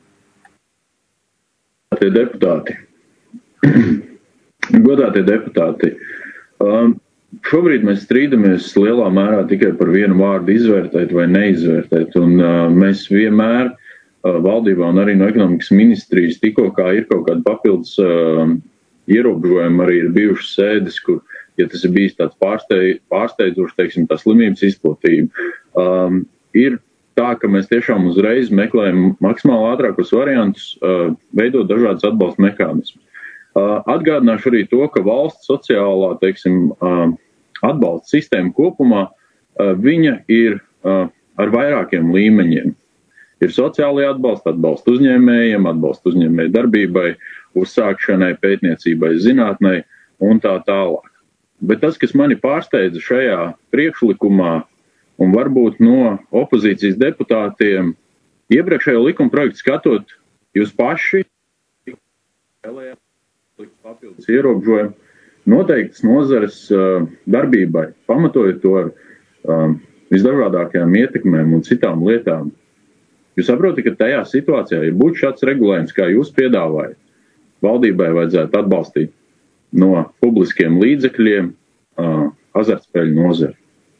Godātie deputāti, šobrīd mēs strīdamies lielā mērā tikai par vienu vārdu izvērtēt vai neizvērtēt, un mēs vienmēr valdībā un arī no ekonomikas ministrijas tikko kā ir kaut kāda papildus ierobežojumi, arī ir bijušas sēdes, kur, ja tas ir bijis tāds pārsteidzošs, teiksim, tā slimības izplatība, ir tā, ka mēs tiešām uzreiz meklējam maksimāli ātrākos variantus, veidot dažādas atbalsta mehānismus. Atgādināšu arī to, ka valsts sociālā, teiksim, atbalsta sistēma kopumā, viņa ir ar vairākiem līmeņiem. Ir sociālajā atbalsta uzņēmējiem, atbalsta uzņēmēju darbībai, uzsākšanai, pētniecībai, zinātnei un tā tālāk. Bet tas, kas mani pārsteidza šajā priekšlikumā un varbūt no opozīcijas deputātiem, iepriekšējo likuma projektu skatot, jūs paši vēlējāt papildus ierobežojumu noteiktas nozares darbībai, pamatojot to ar visdažādākajām ietekmēm un citām lietām. Jūs saprotat, ka tajā situācijā, ja būtu šāds regulējums, kā jūs piedāvājat, valdībai vajadzētu atbalstīt no publiskiem līdzekļiem azartspēļu nozari.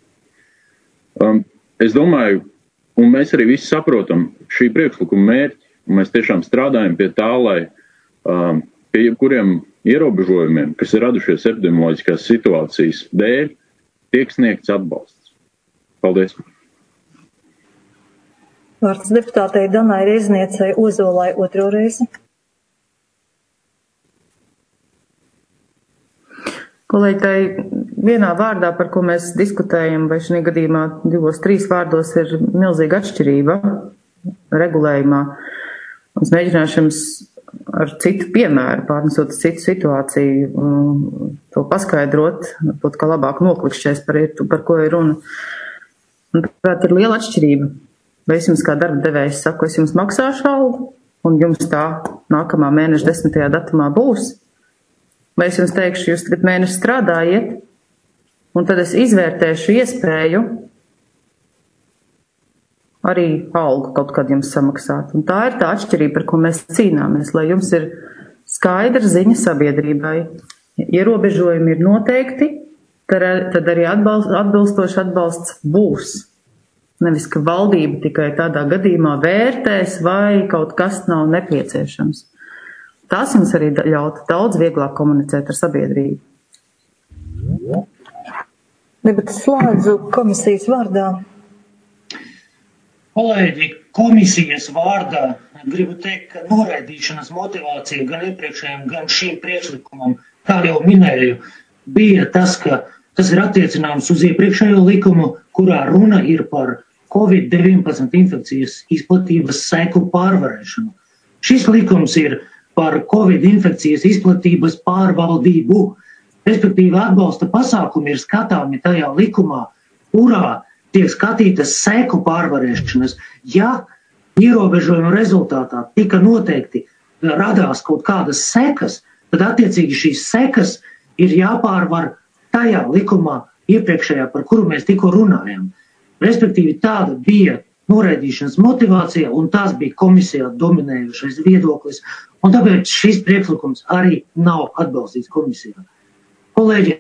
Es domāju, un mēs arī visi saprotam šī priekšlikuma mērķi, un mēs tiešām strādājam pie tā, lai pie jebkuriem ierobežojumiem, kas ir radušies epidemioloģiskās situācijas dēļ, tiek sniegts atbalsts. Paldies! Vārds deputātei Danai Reizniecei Ozolai otro reizi. Kolēģi, tai vienā vārdā, par ko mēs diskutējam, vai šī gadījumā 2-3 vārdos ir milzīga atšķirība regulējumā. Mēs mēģināšu jums ar citu piemēru, pārnesot citu situāciju, to paskaidrot, varbūt kā labāk noklikšķēs par ko ir runa. Un tā ir liela atšķirība. Vai es jums kā darba devējs saku, es jums maksāšu algu, un jums tā nākamā mēneša 10. datumā būs? Vai es jums teikšu, jūs tagad mēneši strādājiet, un tad es izvērtēšu iespēju arī algu kaut kad jums samaksāt. Un tā ir tā atšķirība, par ko mēs cīnāmies, lai jums ir skaidra ziņa sabiedrībai. Ja ierobežojumi ir noteikti, tad arī atbilstoši atbalsts būs. Nevis, ka valdība tikai tādā gadījumā vērtēs, vai kaut kas nav nepieciešams. Tas mums arī ļautu daudz vieglāk komunicēt ar sabiedrību. Debates slēdzu komisijas vārdā. Kolēģi, komisijas vārdā gribu teikt, ka noraidīšanas motivācija gan iepriekšējiem, gan šīm priekšlikumam, kā jau minēju, bija tas, ka tas ir attiecināms uz iepriekšējo likumu, kurā runa ir par COVID-19 infekcijas izplatības seku pārvarēšanu. Šis likums ir par COVID infekcijas izplatības pārvaldību, respektīvi atbalsta pasākumi ir skatāmi tajā likumā, kurā tiek skatītas seku pārvarēšanas. Ja ierobežojumu rezultātā tika noteikti radās kaut kādas sekas, tad attiecīgi šīs sekas ir jāpārvar tajā likumā iepriekšējā, par kuru mēs tikko runājam. Respektīvi tāda bija noraidīšanas motivācija, un tās bija komisijā dominējušais viedoklis, un tāpēc šis priekšlikums arī nav atbalstīts komisijā. Kolēģi,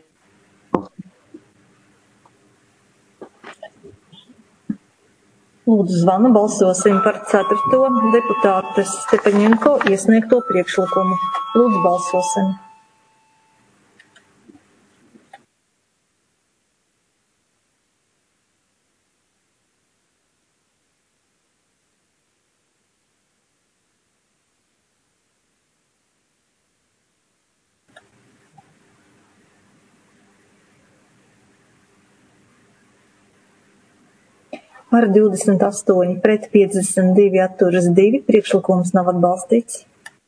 lūdzu zvanu, balsosim par 4. deputātes Stepaņenko iesniegto priekšlikumu. Lūdzu balsosim. Par 28 pret 52 atturas 2. Priekšlikums nav atbalstīts.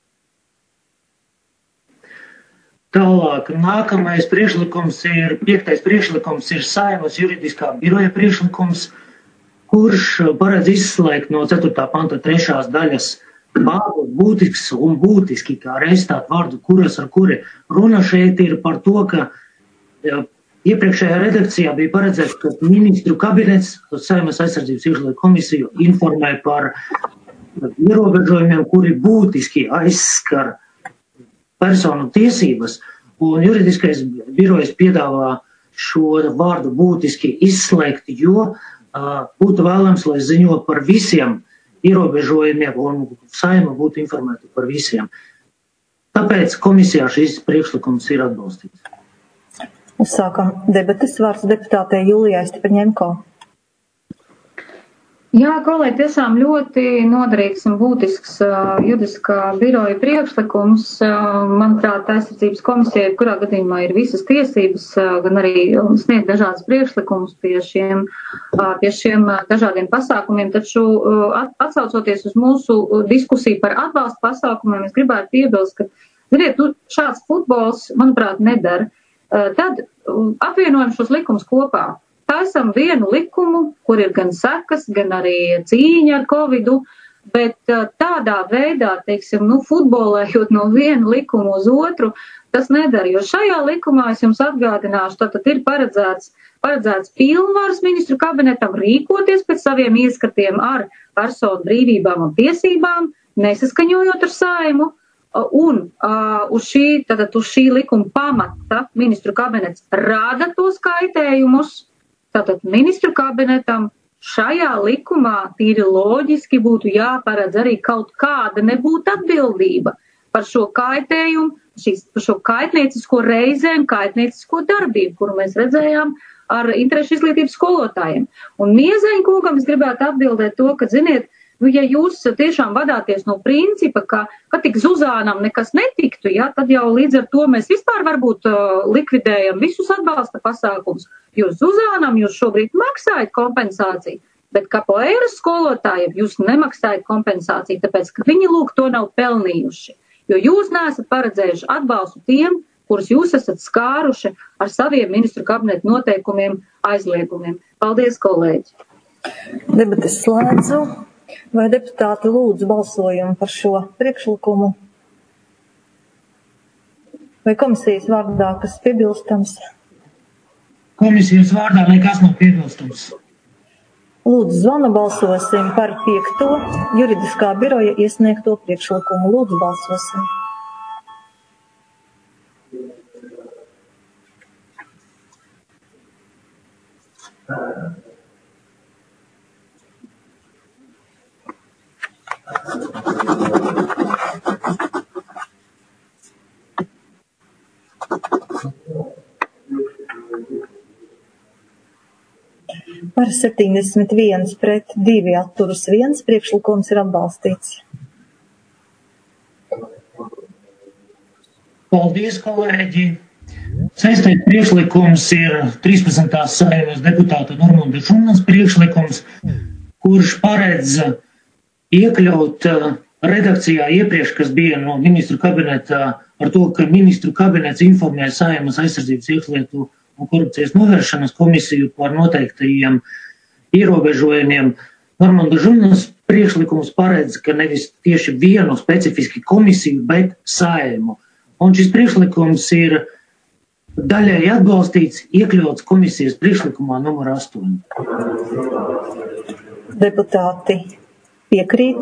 Tālāk, nākamais priekšlikums ir, 5. priekšlikums ir Saeimas juridiskā biroja priekšlikums, kurš paredz izslēgt no 4. panta 3. daļas vārdu būtisks un būtiski, kā reizstāt vārdu kuras ar kuri. Runa šeit ir par to, ka iepriekšējā redakcijā bija paredzēts, ka ministru kabinets Saeimas aizsardzības iekšlietu komisiju informē par ierobežojumiem, kuri būtiski aizskar personu tiesības, un juridiskais birojs piedāvā šo vārdu būtiski izslēgt, jo būtu vēlams, lai ziņo par visiem ierobežojumiem, un Saeima būtu informēta par visiem. Tāpēc komisijā šis priekšlikums ir atbalstīts. Uzsākam debates. Vārds deputātei Julijai Stepaņenko. Jā, kolēģi, tiešām ļoti noderīgs un būtisks juridiskā biroja priekšlikums. Manuprāt, aizsardzības komisijai, kurā gadījumā ir visas tiesības, gan arī sniegt dažādas priekšlikumus pie šiem dažādiem pasākumiem. Taču atsaucoties uz mūsu diskusiju par atbalstu pasākumiem, es gribētu piebilst, ka, ziniet, šāds futbols, manuprāt, nedara. Tad apvienojam šos likumus kopā. Taisam vienu likumu, kur ir gan sekas, gan arī cīņa ar Covidu, bet tādā veidā, teiksim, futbolējot no viena likuma uz otru, tas nedara, jo šajā likumā es jums atgādināšu, tātad ir paredzēts pilnvaras ministru kabinetam rīkoties pēc saviem ieskatiem ar personu brīvībām un tiesībām, nesaskaņojot ar Saeimu, un uz šī likuma pamata ministru kabinets rada tos kaitējumus. Tātad ministru kabinetam šajā likumā tīri loģiski būtu jāparedz arī kaut kāda nebūtu atbildība par šo kaitējumu, par šo kaitniecisko reizēm, kaitniecisko darbību, kuru mēs redzējām ar interešu izglītības skolotājiem. Un Miezeņkungam es gribētu atbildēt to, ka, ziniet, ja jūs tiešām vadāties no principa, ka tik Zuzānam nekas netiktu, ja, tad jau līdz ar to mēs vispār varbūt likvidējam visus atbalsta pasākums, jo Zuzānam jūs šobrīd maksājat kompensāciju, bet kapoeiras skolotājiem jūs nemaksājat kompensāciju, tāpēc, ka viņi lūk to nav pelnījuši, jo jūs neesat paredzējuši atbalstu tiem, kurus jūs esat skāruši ar saviem ministru kabinetu noteikumiem, aizliegumiem. Paldies, kolēģi! Debates slēdzu. Vai deputāti lūdzu balsojumu par šo priekšlikumu? Vai komisijas vārdā kas piebilstams? Komisijas vārdā nekas nav piebilstams. Lūdzu, zvanu balsosim par 5. juridiskā biroja iesniegto priekšlikumu. Lūdzu, balsosim. Par 71 pret 2 atturas 1 priekšlikums ir atbalstīts. Paldies, kolēģi! 6. priekšlikums ir 13. Saeimas deputāta Normunda Žunas priekšlikums, kurš paredz iekļaut redakcijā iepriekš, kas bija no ministru kabineta, ar to, ka ministru kabinets informē Saeimas aizsardzības iekšlietu un korupcijas novēršanas komisiju par noteiktajiem ierobežojumiem. Normunda Žunas priekšlikums paredz, ka nevis tieši vienu specifiski komisiju, bet Saeimu. Un šis priekšlikums ir daļēji atbalstīts, iekļauts komisijas priekšlikumā numur 8. Deputāti piekrīt.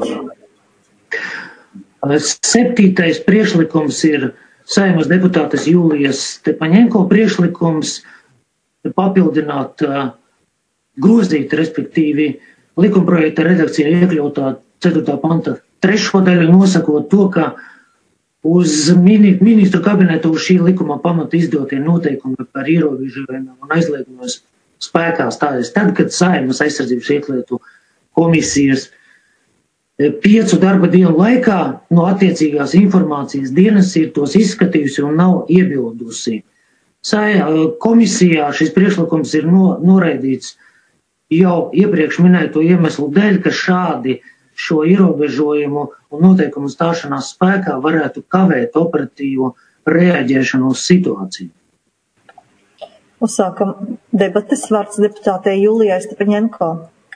7. priekšlikums ir Saeimas deputātes Julijas Stepaņenko priekšlikums papildināt, grozīt, respektīvi, likumprojekta redakcijā iekļautā 4. panta 3. daļu, nosakot to, ka uz ministru kabinetu uz šī likuma pamata izdotie noteikumi par ierobežojumiem un aizliegumiem spēkā stājas tad, kad Saeimas aizsardzības iekšlietu komisijas 5 darba dienu laikā no attiecīgās informācijas dienas ir tos izskatījusi un nav iebildusi. Komisijā šis priekšlikums ir noraidīts jau iepriekš minēto iemeslu dēļ, ka šādi šo ierobežojumu un noteikumu stāšanās spēkā varētu kavēt operatīvo reaģēšanu uz situāciju. Uzsākam debates. Vārds deputātei Julijai Stepaņenko.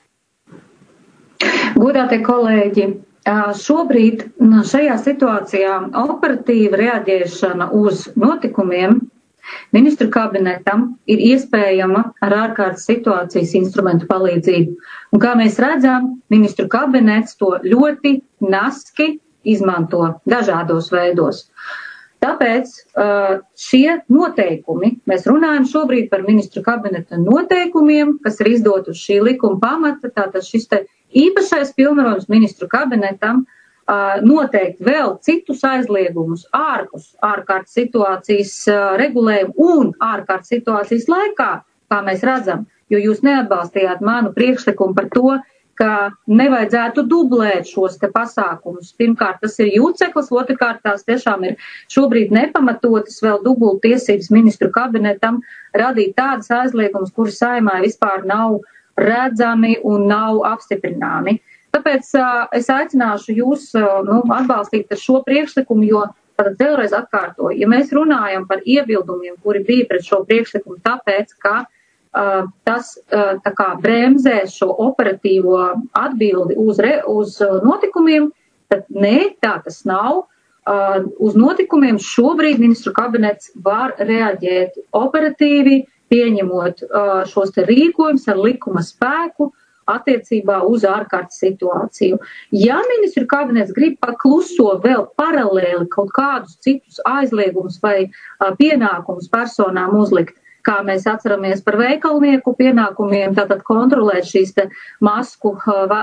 Godātie kolēģi, šobrīd šajā situācijā operatīva reaģēšana uz notikumiem ministru kabinetam ir iespējama ar ārkārtas situācijas instrumentu palīdzību. Un kā mēs redzam, ministru kabinets to ļoti naski izmanto dažādos veidos. Tāpēc šie noteikumi, mēs runājam šobrīd par ministru kabineta noteikumiem, kas ir izdot uz šī likuma pamata, tātad šis te īpašais pilnvarojums ministru kabinetam noteikt vēl citus aizliegumus ārpus ārkārtas situācijas regulējumu un ārkārtas situācijas laikā, kā mēs redzam, jo jūs neatbalstījāt manu priekšlikumu par to, ka nevajadzētu dublēt šos te pasākumus. Pirmkārt, tas ir jūceklis, otrkārt, tās tiešām ir šobrīd nepamatotas vēl dubult tiesības ministru kabinetam radīt tādas aizliegumus, kuri Saeimai vispār nav redzami un nav apstiprināmi. Tāpēc es aicināšu jūs atbalstīt šo priekšlikumu, jo tad vēlreiz atkārtoju, ja mēs runājam par iebildumiem, kuri bija pret šo priekšlikumu, tāpēc, ka tas tā kā bremzē šo operatīvo atbildi uz notikumiem, tad nē, tā tas nav. Uz notikumiem šobrīd ministru kabinets var reaģēt operatīvi, pieņemot šos te rīkojumus ar likuma spēku, attiecībā uz ārkārtas situāciju. Ja ministru kabinets grib pakluso vēl paralēli kaut kādus citus aizliegumus vai pienākumus personām uzlikt, kā mēs atceramies par veikalnieku pienākumiem, tātad kontrolēt šīs te masku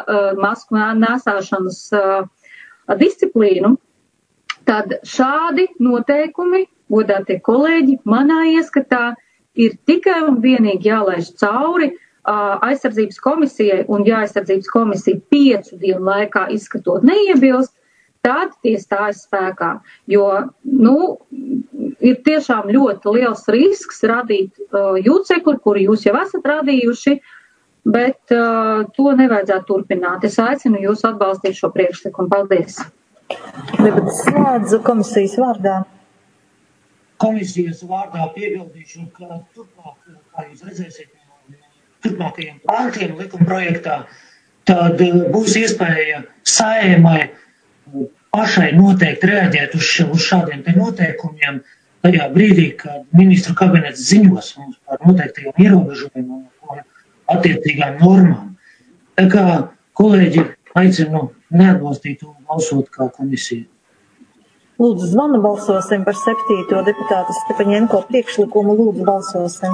nesāšanas disciplīnu, tad šādi noteikumi, godātie kolēģi, manā ieskatā ir tikai un vienīgi jālaiž cauri aizsardzības komisijai, un ja aizsardzības komisija 5 dienu laikā izskatot neiebilst, tad tie stājas spēkā. Jo, ir tiešām ļoti liels risks radīt jūcekli, kuru jūs jau esat radījuši, bet to nevajadzētu turpināt. Es aicinu jūs atbalstīt šo priekšlikumu. Paldies! Debates slēdzu komisijas vārdā. Komisijas vārdā piebildīšu, ka turpmāk, kā jūs redzēsiet, turpmākajiem pāntiem likumprojektā, tad būs iespēja Saeimai pašai noteikti reaģēt uz šādiem te noteikumiem tajā brīdī, kad ministru kabinets ziņos mums par noteiktajiem ierobežojumiem un attiecīgām normām. Tā kā kolēģi aicinu neatbalstīt un balsot kā komisija. Lūdzu, zvanu balsosim par 7. deputāta Stepaņenko priekšlikumu. Lūdzu, balsosim.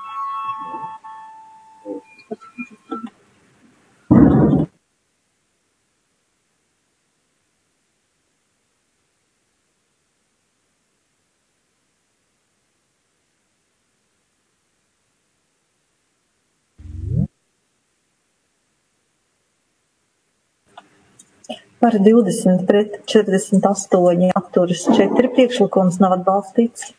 Par 20 pret 48 atturas 4 priekšlikums nav atbalstīts.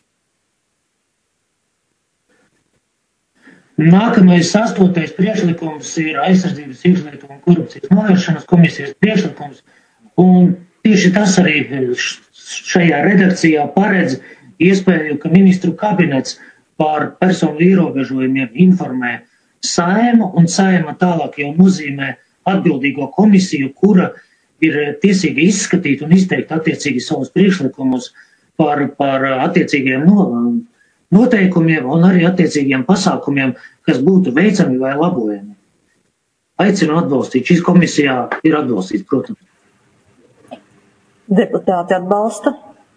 Nākamais 8. priekšlikums ir aizsardzības iekšlietu un korupcijas novēršanas komisijas priekšlikums, un tieši tas arī šajā redakcijā paredz iespēju, ka ministru kabinets par personu ierobežojumiem informē Saeimu, un Saeima tālāk jau nozīmē atbildīgo komisiju, kura ir tiesīgi izskatīt un izteikt attiecīgi savus priekšlikumus par attiecīgiem noteikumiem un arī attiecīgiem pasākumiem, kas būtu veicami vai labojami. Aicinu atbalstīt. Šīs komisijā ir atbalstīts, protams. Deputāti atbalsta.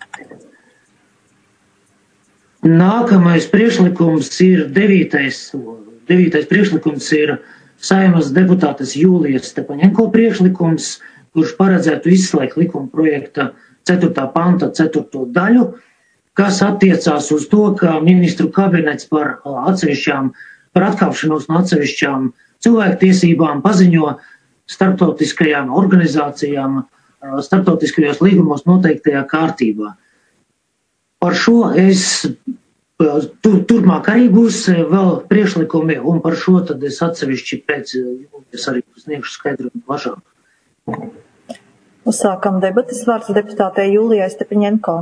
Nākamais priekšlikums ir 9. priekšlikums ir Saeimas deputātes Jūlijas Stepaņenko priekšlikums, kurš paredzētu izslēgt likuma projekta 4. panta 4. daļu, kas attiecās uz to, ka ministru kabinets par atkāpšanos no atsevišķām cilvēktiesībām paziņo starptautiskajām organizācijām, starptautiskajos līgumos noteiktajā kārtībā. Par šo es Turpmāk arī būs vēl priekšlikumi, un par šo tad es atsevišķi pēc jūlijas arī sniegšu skaidrojumu plašāk. Uzsākam debatas, vārds deputātei Jūlijai Stepiņenko.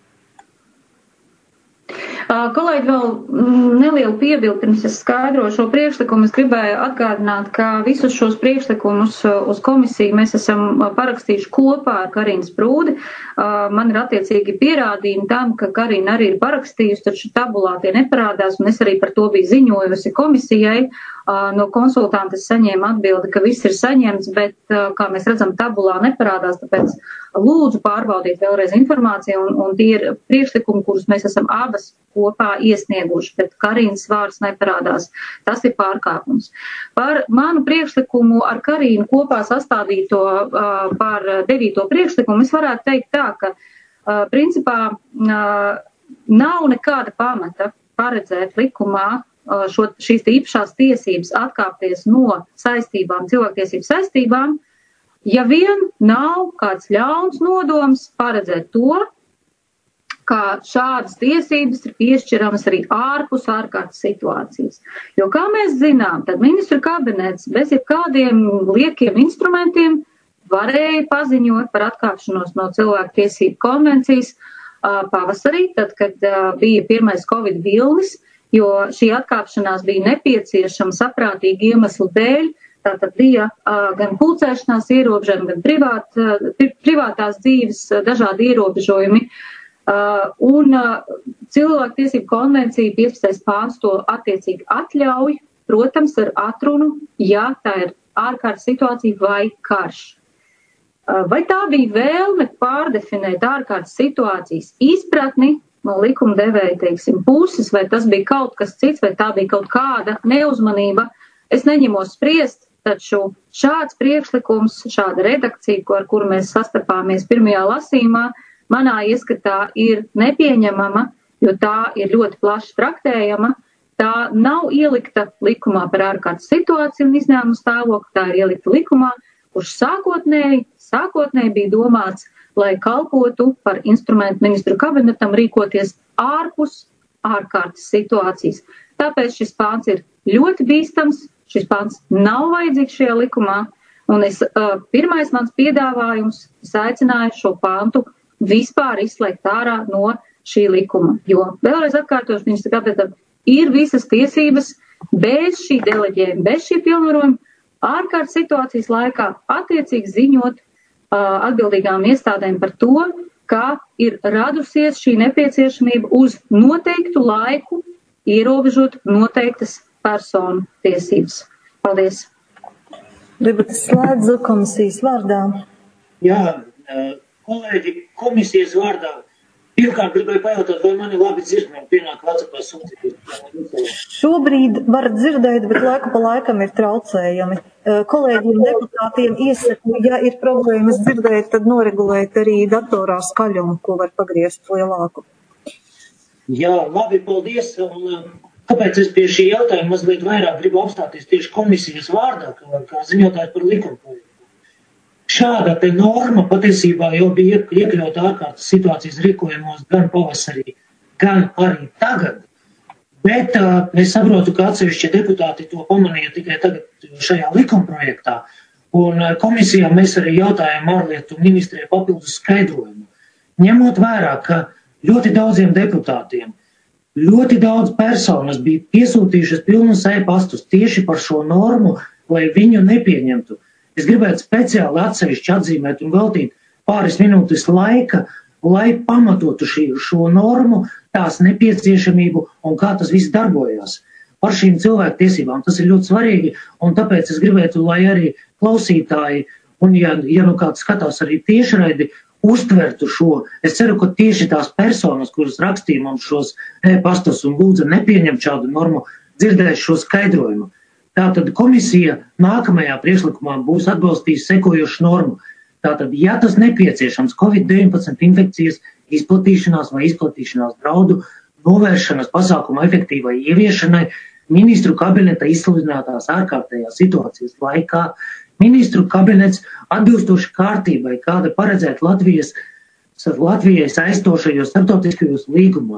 Kolēģi, vēl nelielu piebildi, pirms es skaidrošu šo priekšlikumu. Es gribēju atgādināt, ka visus šos priekšlikumus uz komisiju mēs esam parakstījuši kopā ar Karīnu Sprūdi. Man ir attiecīgi pierādījumi tam, ka Karīna arī ir parakstījusi, taču tabulā tie neparādās, un es arī par to biju ziņojusi komisijai. No konsultanta es saņēmu atbildi, ka viss ir saņemts, bet, kā mēs redzam, tabulā neparādās, tāpēc lūdzu pārbaudīt vēlreiz informāciju, un tie ir priekšlikumi, kurus mēs esam abas kopā iesnieguši, bet Karīnas vārds neparādās. Tas ir pārkāpums. Par manu priekšlikumu ar Karīnu kopā sastādīto par 9. priekšlikumu es varētu teikt tā, ka principā nav nekāda pamata paredzēt likumā šīs īpašās tiesības atkāpties no saistībām, cilvēktiesību saistībām, ja vien nav kāds ļauns nodoms paredzēt to, ka šādas tiesības ir piešķiramas arī ārpus ārkārtas situācijas. Jo, kā mēs zinām, tad ministru kabinets bez jebkādiem liekiem instrumentiem varēja paziņot par atkāpšanos no cilvēktiesību konvencijas pavasarī, tad, kad bija pirmais Covid vilnis, jo šī atkāpšanās bija nepieciešama saprātīgi iemeslu dēļ. Tātad bija gan pulcēšanās ierobežojumi, gan privātās dzīves dažādi ierobežojumi. Un cilvēktiesību konvencija 15. pāns to attiecīgi atļauj, protams, ar atrunu, ja tā ir ārkārtas situācija vai karš. Vai tā bija vēlme pārdefinēt ārkārtas situācijas izpratni no likumdevēja, teiksim, puses, vai tas bija kaut kas cits, vai tā bija kaut kāda neuzmanība? Es neņemos spriest, taču šāds priekšlikums, šāda redakcija, ar kuru mēs sastapāmies pirmajā lasījumā, manā ieskatā ir nepieņemama, jo tā ir ļoti plaši traktējama. Tā nav ielikta likumā par ārkārtas situāciju un izņēmumu stāvokli, tā ir ielikta likumā, kurš sākotnēji bija domāts, lai kalpotu par instrumentu ministru kabinetam rīkoties ārpus ārkārtas situācijas. Tāpēc šis pāns ir ļoti bīstams, šis pāns nav vajadzīgs šajā likumā, un pirmais mans piedāvājums, es aicināju šo pāntu vispār izslēgt ārā no šī likuma, jo vēlreiz atkārtošu, ministru kabinetam ir visas tiesības bez šī deleģējuma, bez šī pilnvarojuma ārkārtas situācijas laikā attiecīgi ziņot atbildīgām iestādēm par to, ka ir radusies šī nepieciešamība uz noteiktu laiku ierobežot noteiktas personu tiesības. Paldies. Debatas slēdzu komisijas vārdā. Jā, kolēģi, komisijas vārdā. Pirmkārt, gribēju pajautāt, vai mani labi dzirdami pienāk WhatsAppā sūtīt. Šobrīd var dzirdēt, bet laiku pa laikam ir traucējumi. Kolēģiem deputātiem iesaku, ja ir problēmas dzirdēt, tad noregulēt arī datorā skaļumu, ko var pagriezt lielāku. Jā, labi, paldies. Kāpēc es pie šī jautājuma mazliet vairāk gribu apstāties tieši komisijas vārdā, kā ziņotājs par likumu? Šāda te norma patiesībā jau bija iekļauta ārkārtas situācijas rīkojumos gan pavasarī, gan arī tagad. Bet es saprotu, ka atsevišķi deputāti to pamanīja tikai tagad šajā likumprojektā. Un komisijā mēs arī jautājām ārlietu ministrē papildus skaidrojumu. Ņemot vērā, ka ļoti daudziem deputātiem, ļoti daudz personas bija piesūtījušas pilnus e-pastus tieši par šo normu, lai viņu nepieņemtu. Es gribētu speciāli atsevišķi atzīmēt un veltīt pāris minūtes laika, lai pamatotu šo normu, tās nepieciešamību un kā tas viss darbojās. Par šīm cilvēktiesībām tas ir ļoti svarīgi, un tāpēc es gribētu, lai arī klausītāji, un ja nu kāds skatās arī tiešraidi, uztvertu šo. Es ceru, ka tieši tās personas, kuras rakstīja mums šos e-pastus un lūdza nepieņemt šādu normu, dzirdēs šo skaidrojumu. Tātad komisija nākamajā priekšlikumā būs atbalstījusi sekojošu normu. Tātad, ja tas nepieciešams COVID-19 infekcijas izplatīšanās vai izplatīšanās draudu novēršanas pasākuma efektīvai ieviešanai ministru kabineta izsludinātās ārkārtējās situācijas laikā, ministru kabinets atbilstoši kārtībai, kāda paredzēta Latvijai saistošajos starptautiskajos līgumos,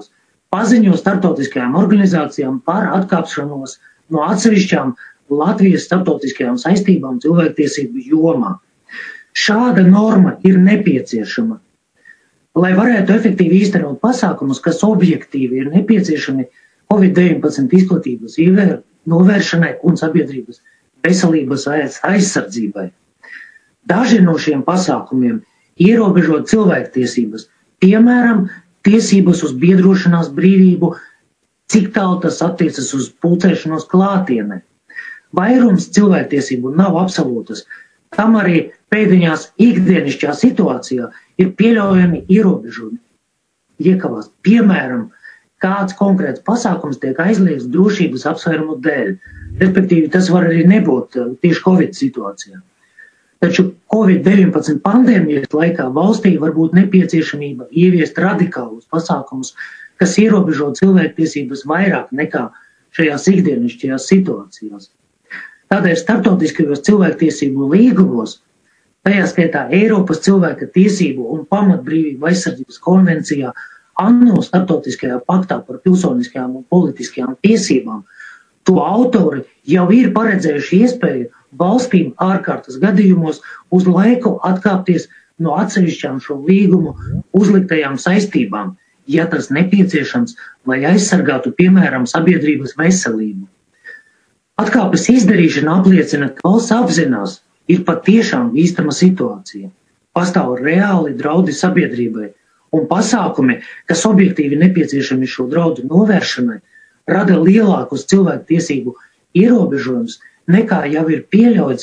paziņo starptautiskajām organizācijām par atkāpšanos no atsevišķām Latvijas starptautiskajām saistībām cilvēktiesību jomā. Šāda norma ir nepieciešama, lai varētu efektīvi īstenot pasākumus, kas objektīvi ir nepieciešami COVID-19 izplatības novēršanai un sabiedrības veselības aizsardzībai. Daži no šiem pasākumiem ierobežo cilvēktiesības, piemēram, tiesības uz biedrošanās brīvību, cik tālu tas attiecas uz pulcēšanos klātienē. Vairums cilvēktiesību nav absolūtas, tam arī pēdiņās ikdienišķā situācijā ir pieļaujami ierobežojumi. Iekavās, piemēram, kāds konkrēts pasākums tiek aizliegts drošības apsvērumu dēļ, respektīvi tas var arī nebūt tieši Covid situācijā. Taču Covid-19 pandēmijas laikā valstī var būt nepieciešamība ieviest radikālus pasākumus, kas ierobežo cilvēktiesības vairāk nekā šajās ikdienišķajās situācijās. Tādēļ starptautiskajos cilvēktiesību līgumos, tajā skaitā Eiropas cilvēka tiesību un pamatbrīvību aizsardzības konvencijā, ANO starptautiskajā paktā par pilsoniskajām un politiskajām tiesībām, to autori jau ir paredzējuši iespēju valstīm ārkārtas gadījumos uz laiku atkāpties no atsevišķām šo līgumu uzliktajām saistībām, ja tas nepieciešams, lai aizsargātu, piemēram, sabiedrības veselību. Atkāpes izdarīšana apliecina, ka valsts apzinās, ir patiešām bīstama situācija. Pastāv reāli draudi sabiedrībai, un pasākumi, kas objektīvi nepieciešami šo draudu novēršanai, rada lielākus cilvēku tiesību ierobežojumus, nekā jau ir pieļauts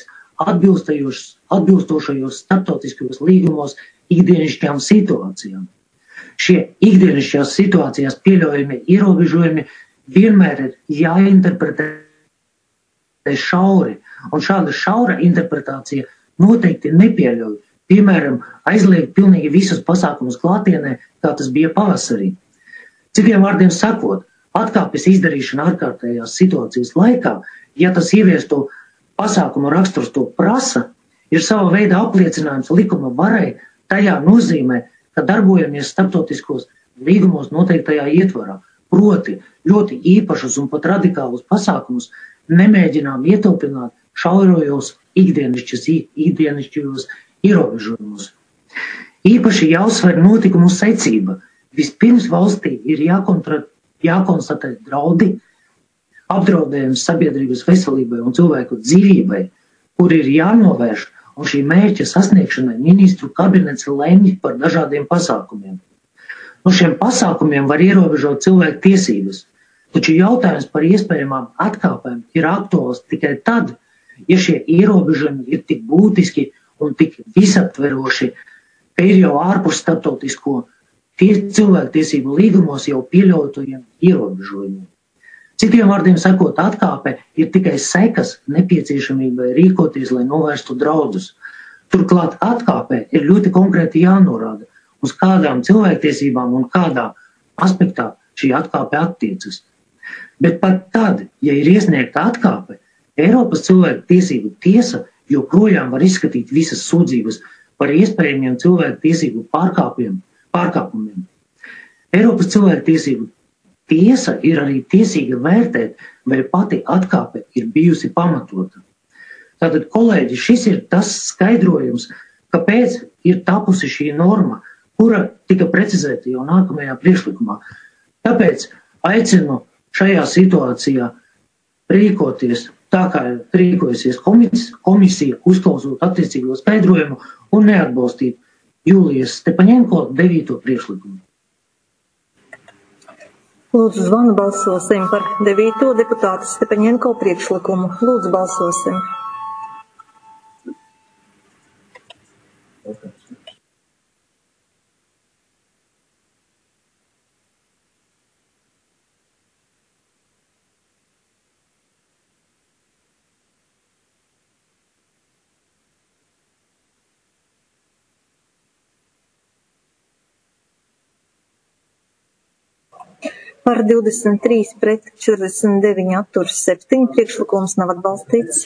atbilstošajos starptautiskajos līgumos ikdienišķām situācijām. Šie ikdienišķās situācijās pieļaujami ierobežojumi vienmēr ir jāinterpretē šauri, un šāda šaura interpretācija noteikti nepieļauj, piemēram, aizliegt pilnīgi visus pasākumus klātienē, kā tas bija pavasarī. Citiem vārdiem sakot, atkāpes izdarīšana ārkārtējās situācijas laikā, ja tas ieviestu pasākumu raksturs to prasa, ir sava veida apliecinājums likuma varai, tajā nozīmē, ka darbojamies starptautiskos līgumos noteiktajā ietvarā, proti ļoti īpašus un pat radikālus pasākumus nemēģinām ietilpināt šaurojos ikdienišķajos ierobežojumus. Īpaši jāuzsver notikumu secība. Vispirms valstī ir jākonstatē draudi, apdraudējums sabiedrības veselībai un cilvēku dzīvībai, kur ir jānovērš, un šī mērķa sasniegšanai ministru kabinets lemj par dažādiem pasākumiem. No šiem pasākumiem var ierobežot cilvēku tiesības, taču jautājums par iespējamām atkāpēm ir aktuāls tikai tad, ja šie ierobežojumi ir tik būtiski un tik visaptveroši, ka ir jau ārpus starptautisko cilvēktiesību līgumos jau pieļautajiem ierobežojumiem. Citiem vārdiem sakot, atkāpe ir tikai sekas nepieciešamībai rīkoties, lai novērstu draudus. Turklāt atkāpē ir ļoti konkrēti jānorāda, uz kādām cilvēktiesībām un kādā aspektā šī atkāpe attiecas. Bet pat tad, ja ir iesniegta atkāpe, Eiropas cilvēku tiesību tiesa joprojām var izskatīt visas sūdzības par iespējamiem cilvēku tiesību pārkāpumiem. Eiropas cilvēku tiesību tiesa ir arī tiesīga vērtēt, vai pati atkāpe ir bijusi pamatota. Tātad, kolēģi, šis ir tas skaidrojums, kāpēc ir tapusi šī norma, kura tika precizēta jau nākamajā priekšlikumā. Tāpēc aicinu šajā situācijā rīkoties tā, kā rīkojusies komisija, uzklausot attiecīgo skaidrojumu un neatbalstīt Jūlijas Stepaņenko 9. priekšlikumu. Lūdzu, zvanu balsosim par 9. deputāta Stepaņenko priekšlikumu. Lūdzu, balsosim. Par 23 pret 49 atturas 7 priekšlikums nav atbalstīts.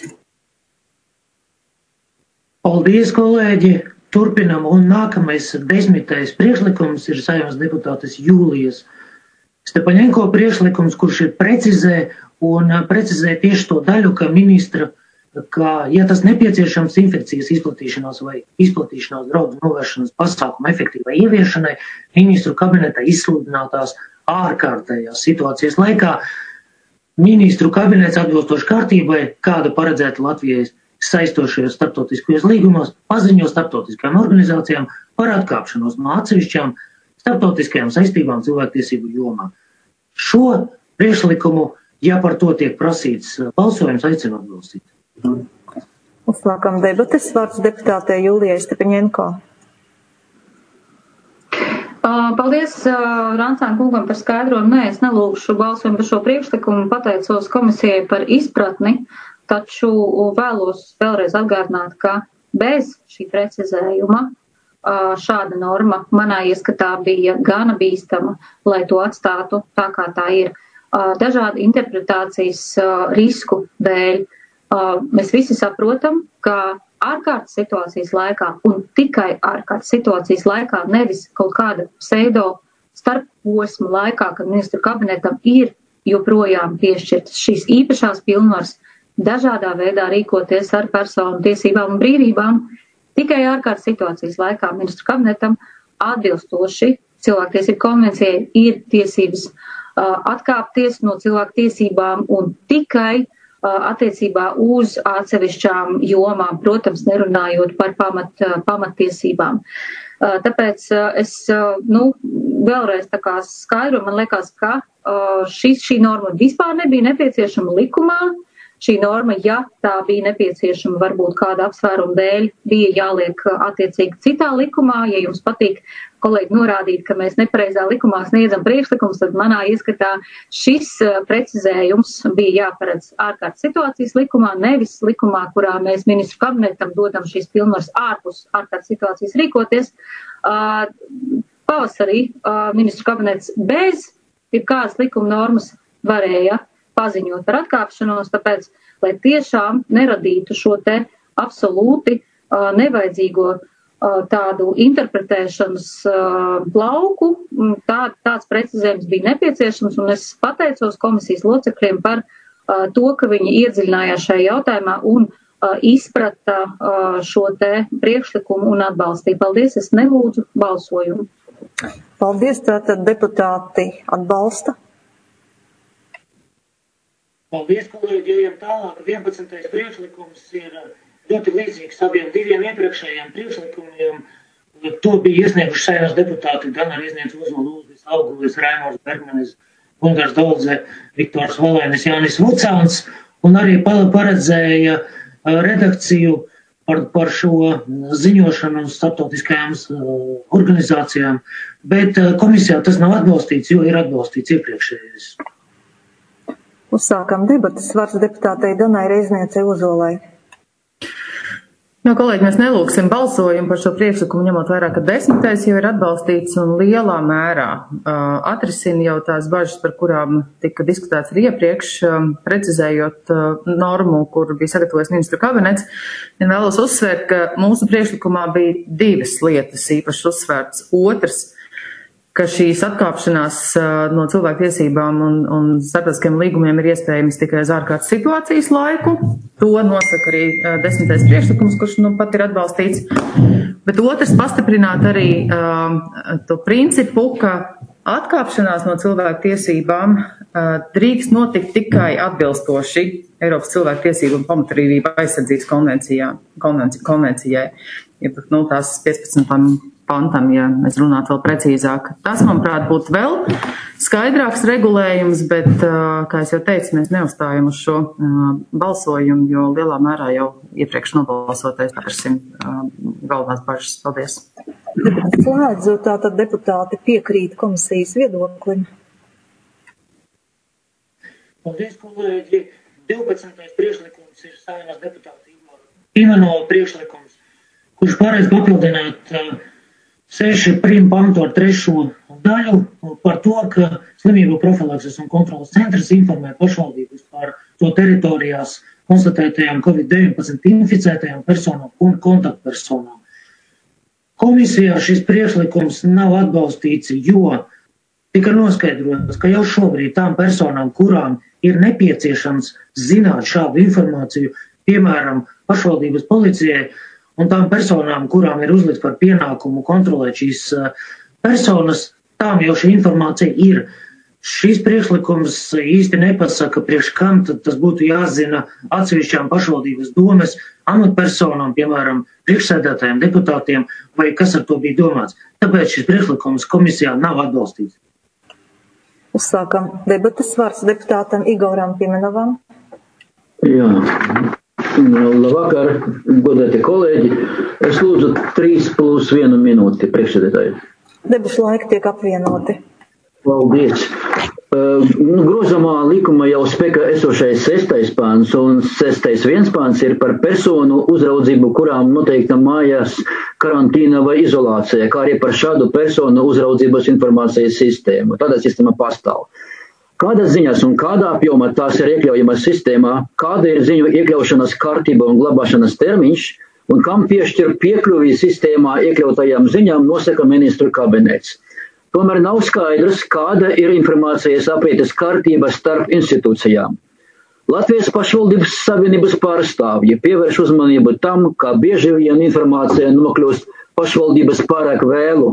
Paldies, kolēģi! Turpinam, un nākamais 10. priekšlikums ir Saeimas deputātes Jūlijas Stepaņenko priekšlikums, kurš ir precizē tieši to daļu, ka ministra, ka, ja tas nepieciešams infekcijas izplatīšanās vai izplatīšanās draudu novēršanas pasākumu efektīvai ieviešanai, ministru kabineta izsludinātās ārkārtējās situācijas laikā, ministru kabinets atbilstoši kārtībai, kāda paredzēta Latvijai saistošajos starptautiskajos līgumos, paziņo starptautiskajām organizācijām par atkāpšanos no atsevišķām starptautiskajām saistībām cilvēktiesību jomā. Šo priekšlikumu, ja par to tiek prasīts balsojums, aicinu atbalstīt. Uzsākam debates. Vārds deputātei Julijai Stepaņenko. Paldies Rancāna kungam par skaidrojumu. Nē, es nelūgšu balsojumu par šo priekšlikumu, pateicos komisijai par izpratni, taču vēlos vēlreiz atgādināt, ka bez šī precizējuma šāda norma manā ieskatā bija gana bīstama, lai to atstātu tā, kā tā ir. Dažādi interpretācijas risku dēļ. Mēs visi saprotam, ka ārkārtas situācijas laikā un tikai ārkārtas situācijas laikā, nevis kaut kāda pseido starposma laikā, kad ministru kabinetam ir joprojām piešķirtas šīs īpašās pilnvaras dažādā veidā rīkoties ar personu tiesībām un brīvībām, tikai ārkārtas situācijas laikā ministru kabinetam atbilstoši cilvēktiesību konvencijai ir tiesības atkāpties no cilvēku tiesībām un tikai attiecībā uz atsevišķām jomām, protams, nerunājot par pamattiesībām. Tāpēc es, vēlreiz tā kā skaidru, man liekas, ka šī norma vispār nebija nepieciešama likumā. Šī norma, ja tā bija nepieciešama, varbūt kāda apsvēruma dēļ, bija jāliek attiecīgi citā likumā. Ja jums patīk, kolēģi, norādīt, ka mēs nepareizā likumā sniedzam priekšlikums, tad manā ieskatā šis precizējums bija jāparedz ārkārtas situācijas likumā, nevis likumā, kurā mēs ministru kabinetam dodam šīs pilnvaras ārpus ārkārtas situācijas rīkoties. Pavasarī ministru kabinets bez kādas likuma normas varēja paziņot par atkāpšanos, tāpēc, lai tiešām neradītu šo te absolūti nevajadzīgo tādu interpretēšanas lauku, tāds precizējums bija nepieciešams, un es pateicos komisijas locekļiem par to, ka viņi iedziļinājās šajā jautājumā un izprata šo te priekšlikumu un atbalstīja. Paldies, es nelūdzu balsojumu. Paldies, tātad deputāti atbalsta. Paldies, kolēģi, ejam tālāk. 11. priekšlikums ir ļoti līdzīgs abiem diviem iepriekšējiem priekšlikumiem. To bija iesnieguši Saeimas deputāti Dana Riezniece, Uzola Lūdis, Augulis, Raimons Bergmanis, Gundars Doldze, Viktors Valēnis, Jānis Vucāns, un arī paredzēja redakciju par šo ziņošanu starptautiskajām organizācijām, bet komisijā tas nav atbalstīts, jo ir atbalstīts iepriekšējais. Uzsākam debatas. Vārds deputātei Danai Riezniecei Uzolai. Kolēģi, mēs nelūksim balsojumu par šo priekšlikumu, ņemot vērā, ka 10. jau ir atbalstīts un lielā mērā atrisina jau tās bažas, par kurām tika diskutēts arī iepriekš, precizējot normu, kur bija sagatavojis ministru kabinets. Un vēlos uzsvērt, ka mūsu priekšlikumā bija divas lietas īpaši uzsvērts. Otrs, ka šīs atkāpšanās no cilvēktiesībām un starptautiskiem līgumiem ir iespējams tikai uz ārkārtas situācijas laiku. To nosaka arī 10. priekšlikums, kurš pat ir atbalstīts. Bet otrs, pastiprināt arī to principu, ka atkāpšanās no cilvēktiesībām drīkst notikt tikai atbilstoši Eiropas cilvēktiesību un pamatbrīvību aizsardzības konvencijai. Tās 15. pantam, ja mēs runātu vēl precīzāk. Tas, manuprāt, būtu vēl skaidrāks regulējums, bet, kā es jau teicu, mēs neuzstājam uz šo balsojumu, jo lielā mērā jau iepriekš nobalsotais atrasim galvenās bažas. Paldies. Slēdzu, tātad deputāti piekrīt komisijas viedoklim. Paldies, kolēģi. 12. priekšlikums ir Saeimas deputāta Ivanova priekšlikums, kurš paredz papildināt 6 pantu ar 3. daļu par to, ka slimību profilakses un kontrolas centrs informē pašvaldības par to teritorijās konstatētajām COVID-19 inficētajām personām un kontaktpersonām. Komisijā šis priekšlikums nav atbalstīts, jo tika noskaidrots, ka jau šobrīd tām personām, kurām ir nepieciešams zināt šādu informāciju, piemēram, pašvaldības policijai, un tām personām, kurām ir uzlikts par pienākumu kontrolēt šīs personas, tām jau šī informācija ir. Šīs priekšlikums īsti nepasaka, priekš kam tad tas būtu jāzina atsevišķām pašvaldības domes amatpersonām, piemēram, priekšsēdētājiem, deputātiem, vai kas ar to bija domāts. Tāpēc šis priekšlikums komisijā nav atbalstīts. Uzsākam debatas, vārds deputātam Igoram Pimenovam. Jā. Labvakar, godētie kolēģi. Es lūdzu 3+1 minūti priekšsēdētāju. Debašu laiki tiek apvienoti. Paldies. Grozamā likuma jau spēkā esošais 6. pāns un 6.1 pāns ir par personu uzraudzību, kurām noteikta mājās karantīna vai izolācija, kā arī par šādu personu uzraudzības informācijas sistēmu. Tāda sistēma pastāv. Kādas ziņas un kādā apjomā tās ir iekļaujamas sistēmā, kāda ir ziņu iekļaušanas kārtība un glabāšanas termiņš, un kam piešķir piekļuvi sistēmā iekļautajām ziņām nosaka ministru kabinets. Tomēr nav skaidrs, kāda ir informācijas aprītes kārtība starp institūcijām. Latvijas pašvaldības savienības pārstāvji pievērš uzmanību tam, ka bieži vien informācija nokļūst pašvaldības pārāk vēlu.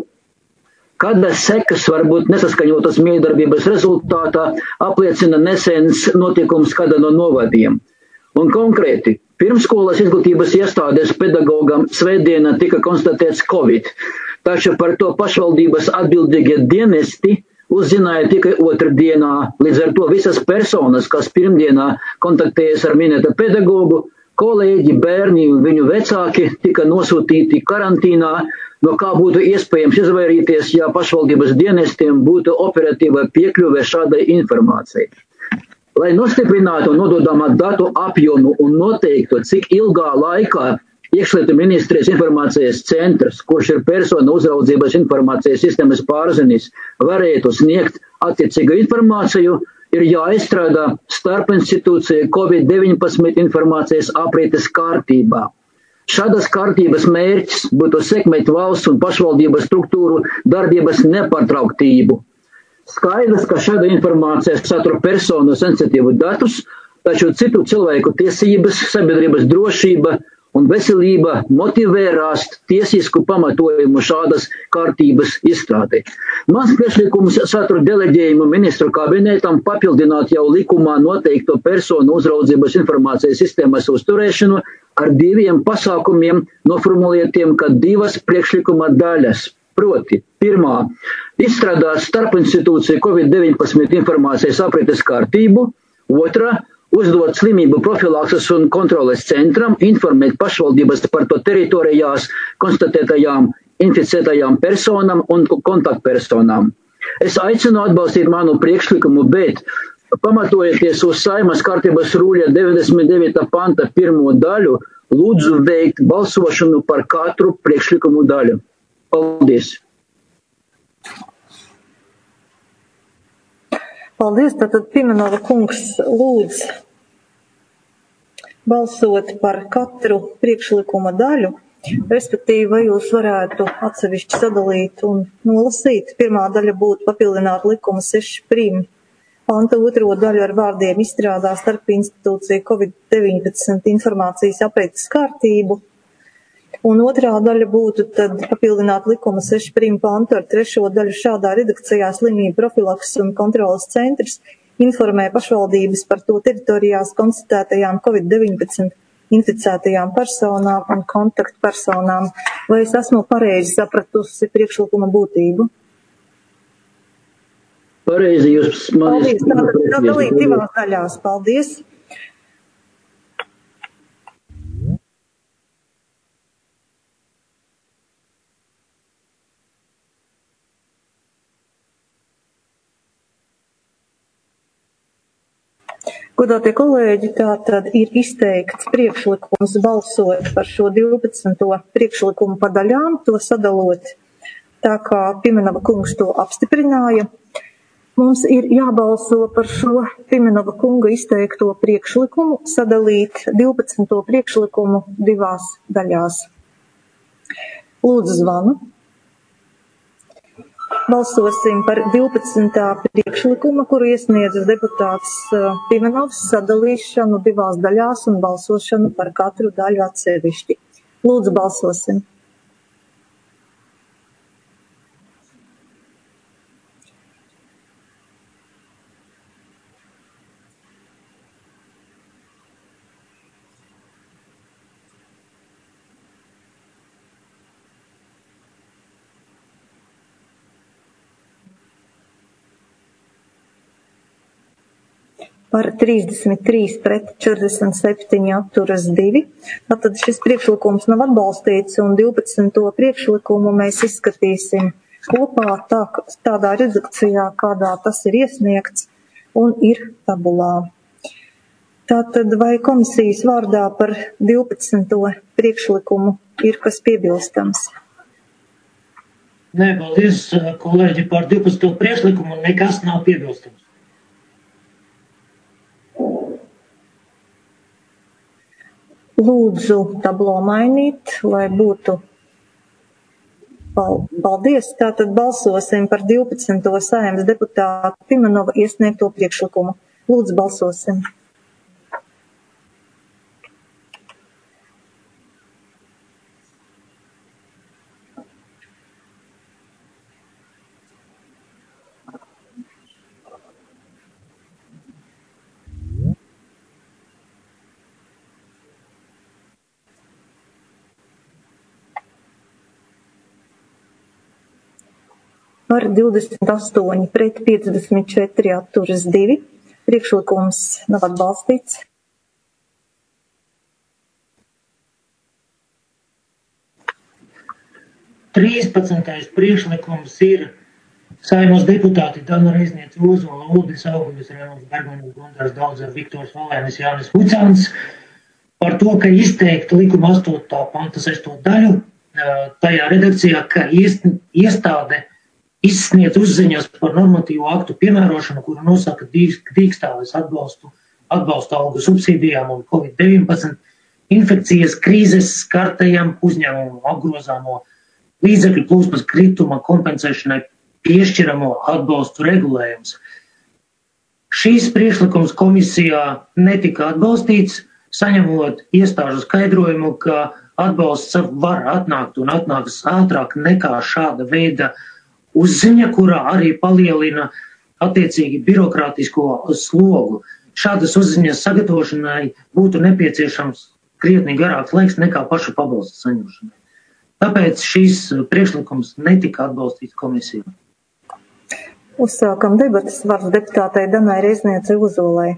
Kādas sekas var būt nesaskaņotas miedarbības rezultātā, apliecina nesens notikums kāda no novadiem. Un konkrēti, pirmskolas izglītības iestādes pedagogam svētdienā tika konstatēts Covid, taču par to pašvaldības atbildīgie dienesti uzzināja tikai otrdienā. Līdz ar to visas personas, kas pirmdienā kontaktējas ar minēta pedagogu, kolēģi, bērni un viņu vecāki tika nosūtīti karantīnā, no kā būtu iespējams izvairīties, ja pašvaldības dienestiem būtu operatīva piekļuve šādai informācijai. Lai nostiprinātu nododamā datu apjomu un noteiktu, cik ilgā laikā Iekšlietu ministrijas informācijas centrs, kurš ir personu uzraudzības informācijas sistēmas pārzinis, varētu sniegt attiecīgu informāciju, ir jāizstrādā starpinstitūcija COVID-19 informācijas aprītes kārtībā. Šādas kārtības mērķis būtu sekmēt valsts un pašvaldības struktūru darbības nepārtrauktību. Skaidrs, ka šāda informācija satur personu sensitīvu datus, taču citu cilvēku tiesības, sabiedrības drošība un veselība motivē rast tiesisku pamatojumu šādas kārtības izstrādē. Mans priekšlikums satur deleģējumu ministru kabinetam papildināt jau likumā noteikto personu uzraudzības informācijas sistēmas uzturēšanu ar 2 pasākumiem noformulētiem kā 2 priekšlikuma daļas. Proti, pirmā, izstrādāt starpinstitūciju COVID-19 informācijas aprītes kārtību, otrā, uzdot slimību profilakses un kontroles centram, informēt pašvaldības par to teritorijās konstatētajām inficētajām personām un kontaktpersonām. Es aicinu atbalstīt manu priekšlikumu, bet pamatojoties uz Saeimas kārtības rūļa 99. panta 1. daļu, lūdzu veikt balsošanu par katru priekšlikumu daļu. Paldies! Paldies, tātad Pimenova kungs lūdz balsot par katru priekšlikuma daļu, respektīvi, vai jūs varētu atsevišķi sadalīt un nolasīt. Pirmā daļa būtu papildināt likuma 6 prim, panta 2. daļu ar vārdiem izstrādā starp institūciju COVID-19 informācijas aprītes kārtību, un otrā daļa būtu tad papildināt likuma 6 prim pantu ar 3. daļu šādā redakcijā: slimību profilakses un kontroles centrs informē pašvaldības par to teritorijās konstatētajām COVID-19 inficētajām personām un kontaktpersonām. Vai es esmu pareizi sapratusi priekšlikuma būtību? Pareizi jūs mani... Paldies, tātad dalīt 2 daļās. Paldies. Godātie kolēģi, tātad ir izteikts priekšlikums balsot par šo 12. priekšlikumu pa daļām, to sadalot tā, kā Pimenova kungs to apstiprināja. Mums ir jābalso par šo Pimenova kunga izteikto priekšlikumu, sadalīt 12. priekšlikumu 2 daļās. Lūdzu zvanu. Balsosim par 12. priekšlikumu, kuru iesniedzis deputāts Pimenovs, sadalīšanu divās daļās un balsošanu par katru daļu atsevišķi. Lūdzu, balsosim. Par 33 pret 47 atturas 2. Tātad šis priekšlikums nav atbalstīts un 12. priekšlikumu mēs izskatīsim kopā tādā redakcijā, kādā tas ir iesniegts un ir tabulā. Tātad vai komisijas vārdā par 12. priekšlikumu ir kas piebilstams? Nē, paldies, kolēģi, par 12. priekšlikumu nekas nav piebilstams. Lūdzu tablo mainīt, lai būtu. Paldies. Tātad balsosim par 12. Saeimas deputāta Pimenova iesniegto priekšlikumu. Lūdzu balsosim. Par 28 pret 54 atturas 2. Priekšlikums nav atbalstīts. Trīspadsmitais priekšlikums ir Saeimas deputāti Dana Reizniece Ozola, Uldis Augulis, Rēmons Bergmanis, Gundars Daudzer, Viktors Valēnis, Jānis Vucāns par to, ka izteikt likuma 8. panta 6. daļu tajā redakcijā, ka iestāde izsniedz uzziņas par normatīvu aktu piemērošanu, kuru nosaka dīkstāves atbalstu algu subsīdijām un COVID-19 infekcijas krīzes skartajam uzņēmumu apgrozāmo līdzekļu plūsmas krituma kompensēšanai piešķiramo atbalstu regulējums. Šīs priekšlikums komisijā netika atbalstīts, saņemot iestāžu skaidrojumu, ka atbalsts var atnākt un atnāks ātrāk nekā šāda veida uzziņa, kurā arī palielina attiecīgi birokrātisko slogu. Šādas uzziņas sagatavošanai būtu nepieciešams krietni garāks laiks nekā paša pabalsta saņemšanai. Tāpēc šīs priekšlikums netika atbalstīts komisijā. Uzsākam debatas, vārds deputātei Danai Reizniecei Ozolai.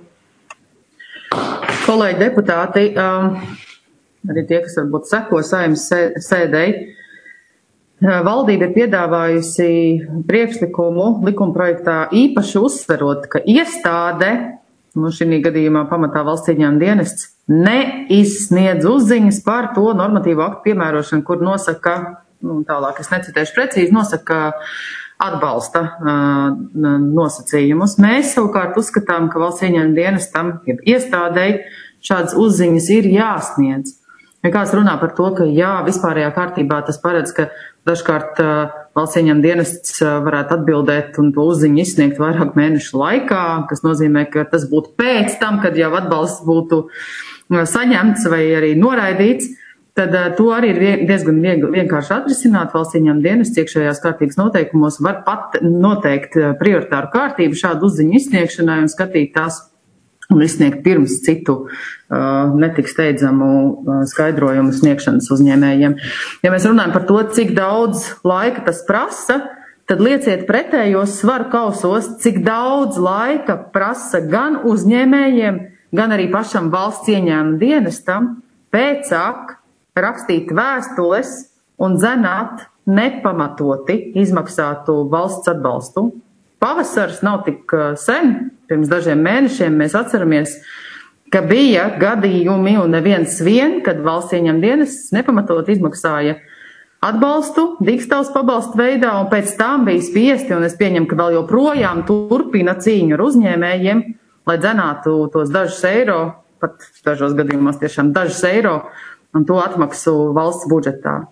Kolēģi deputāti, arī tie, kas varbūt seko Saeimas sēdei, valdība ir piedāvājusi priekšlikumu likumprojektā īpaši uzsverot, ka iestāde, šī gadījumā pamatā valsts ieņēmuma dienests, neizsniedz uzziņas par to normatīvo aktu piemērošanu, kur nosaka, tālāk es necitēšu precīzi, nosaka atbalsta nosacījumus. Mēs savukārt uzskatām, ka valsts ieņēmuma dienestam, iestādei, šādas uzziņas ir jāsniedz. Ja kāds runā par to, ka vispārējā kārtībā tas paredz, ka dažkārt valsts ieņēmuma dienests varētu atbildēt un to uzziņu izsniegt vairāk mēnešu laikā, kas nozīmē, ka tas būtu pēc tam, kad jau atbalsts būtu saņemts vai arī noraidīts, tad to arī ir diezgan vienkārši atrisināt. Valsts ieņēmuma dienests iekšējās kārtības noteikumos var pat noteikt prioritāru kārtību šādu uzziņu izsniegšanai un skatīt tās un izsniegt pirms citu netik steidzamu skaidrojumu sniegšanas uzņēmējiem. Ja mēs runājam par to, cik daudz laika tas prasa, tad lieciet pretējos svaru kausos, cik daudz laika prasa gan uzņēmējiem, gan arī pašam valsts ieņēmuma dienestam pēcāk rakstīt vēstules un dzenāt nepamatoti izmaksātu valsts atbalstu. Pavasars nav tik sen, pirms dažiem mēnešiem mēs atceramies, ka bija gadījumi un neviens vien, kad valsts ieņēmuma dienests nepamatot izmaksāja atbalstu, dīkstāvs pabalstu veidā, un pēc tam bija spiesti, un es pieņemu, ka vēl joprojām turpina cīņu ar uzņēmējiem, lai dzenātu tos dažus eiro, pat dažos gadījumos tiešām dažus eiro, un to atmaksu valsts budžetā.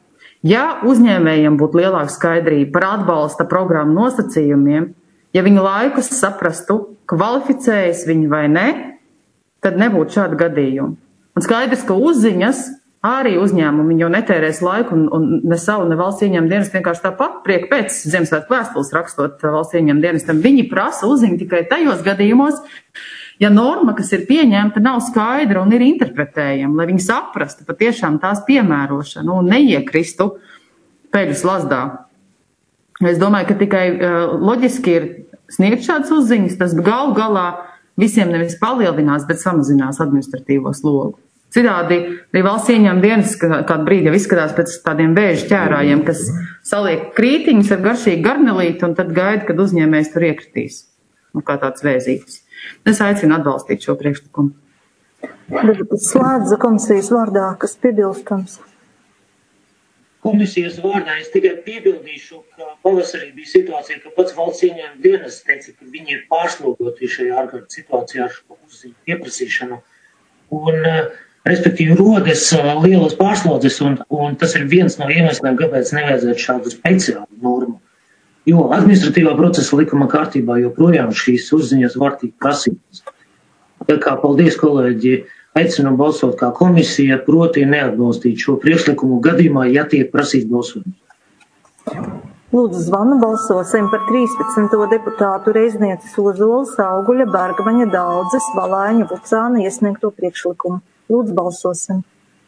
Ja uzņēmējiem būtu lielāka skaidrība par atbalsta programmu nosacījumiem, ja viņi laikus saprastu, kvalificējas viņi vai ne, tad nebūtu šāda gadījuma. Un skaidrs, ka uzziņas arī uzņēmumi jau netērēs laiku un ne savu, ne valsts ieņēmuma dienestu vienkārši tāpat priek pēc Ziemassvētku vēstules rakstot valsts ieņēmuma dienestam. Viņi prasa uzziņu tikai tajos gadījumos, ja norma, kas ir pieņemta, nav skaidra un ir interpretējama, lai viņi saprastu patiešām tās piemērošanu un neiekristu peļas lazdā. Es domāju, ka tikai loģiski ir sniegt šādas uzziņas, tas galu galā visiem nevis palielinās, bet samazinās administratīvo slogu. Citādi arī valsts ieņēmuma dienas kādu brīdi jau izskatās pēc tādiem vēža ķērājiem, kas saliek krītiņus ar garšīgu garnelīti un tad gaida, kad uzņēmējs tur iekritīs. Kā tāds vēzītis. Es aicinu atbalstīt šo priekšlikumu. Slēdza komisijas vārdā, kas piebilstams. Komisijas vārdā es tikai piebildīšu, ka pavasarī bija situācija, ka pats valsts ieņēmuma dienas teica, ka viņi ir pārslogoti šajā ārkārtas situācijā ar šo uzziņu pieprasīšanu. Un, respektīvi, rodas lielas pārslodzes, un tas ir viens no iemesliem, kāpēc nevajadzētu šādu speciālu normu. Jo administratīvā procesa likuma kārtībā joprojām šīs uzziņas var tikt prasītas. Tā kā paldies, kolēģi, aicinu balsot kā komisija, proti neatbalstīt šo priekšlikumu gadījumā, ja tiek prasīt balsojums. Lūdzu, zvanu balsosim par 13. deputātu Reiznieces Ozoles, Auguļa, Bergmaņa, Daudzes, Valēņa, Vucāna iesniegto priekšlikumu. Lūdzu, balsosim.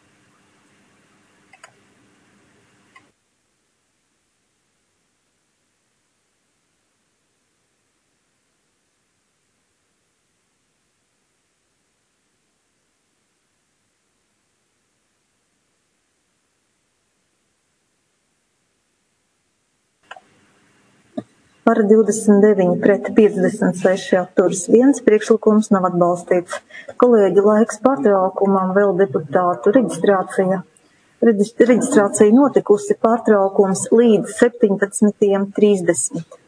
Par 29 pret 56 atturas 1 priekšlikums nav atbalstīts. Kolēģi, laiks pārtraukumam, vēl deputātu reģistrācija. Reģistrācija notikusi, pārtraukums līdz 17:30.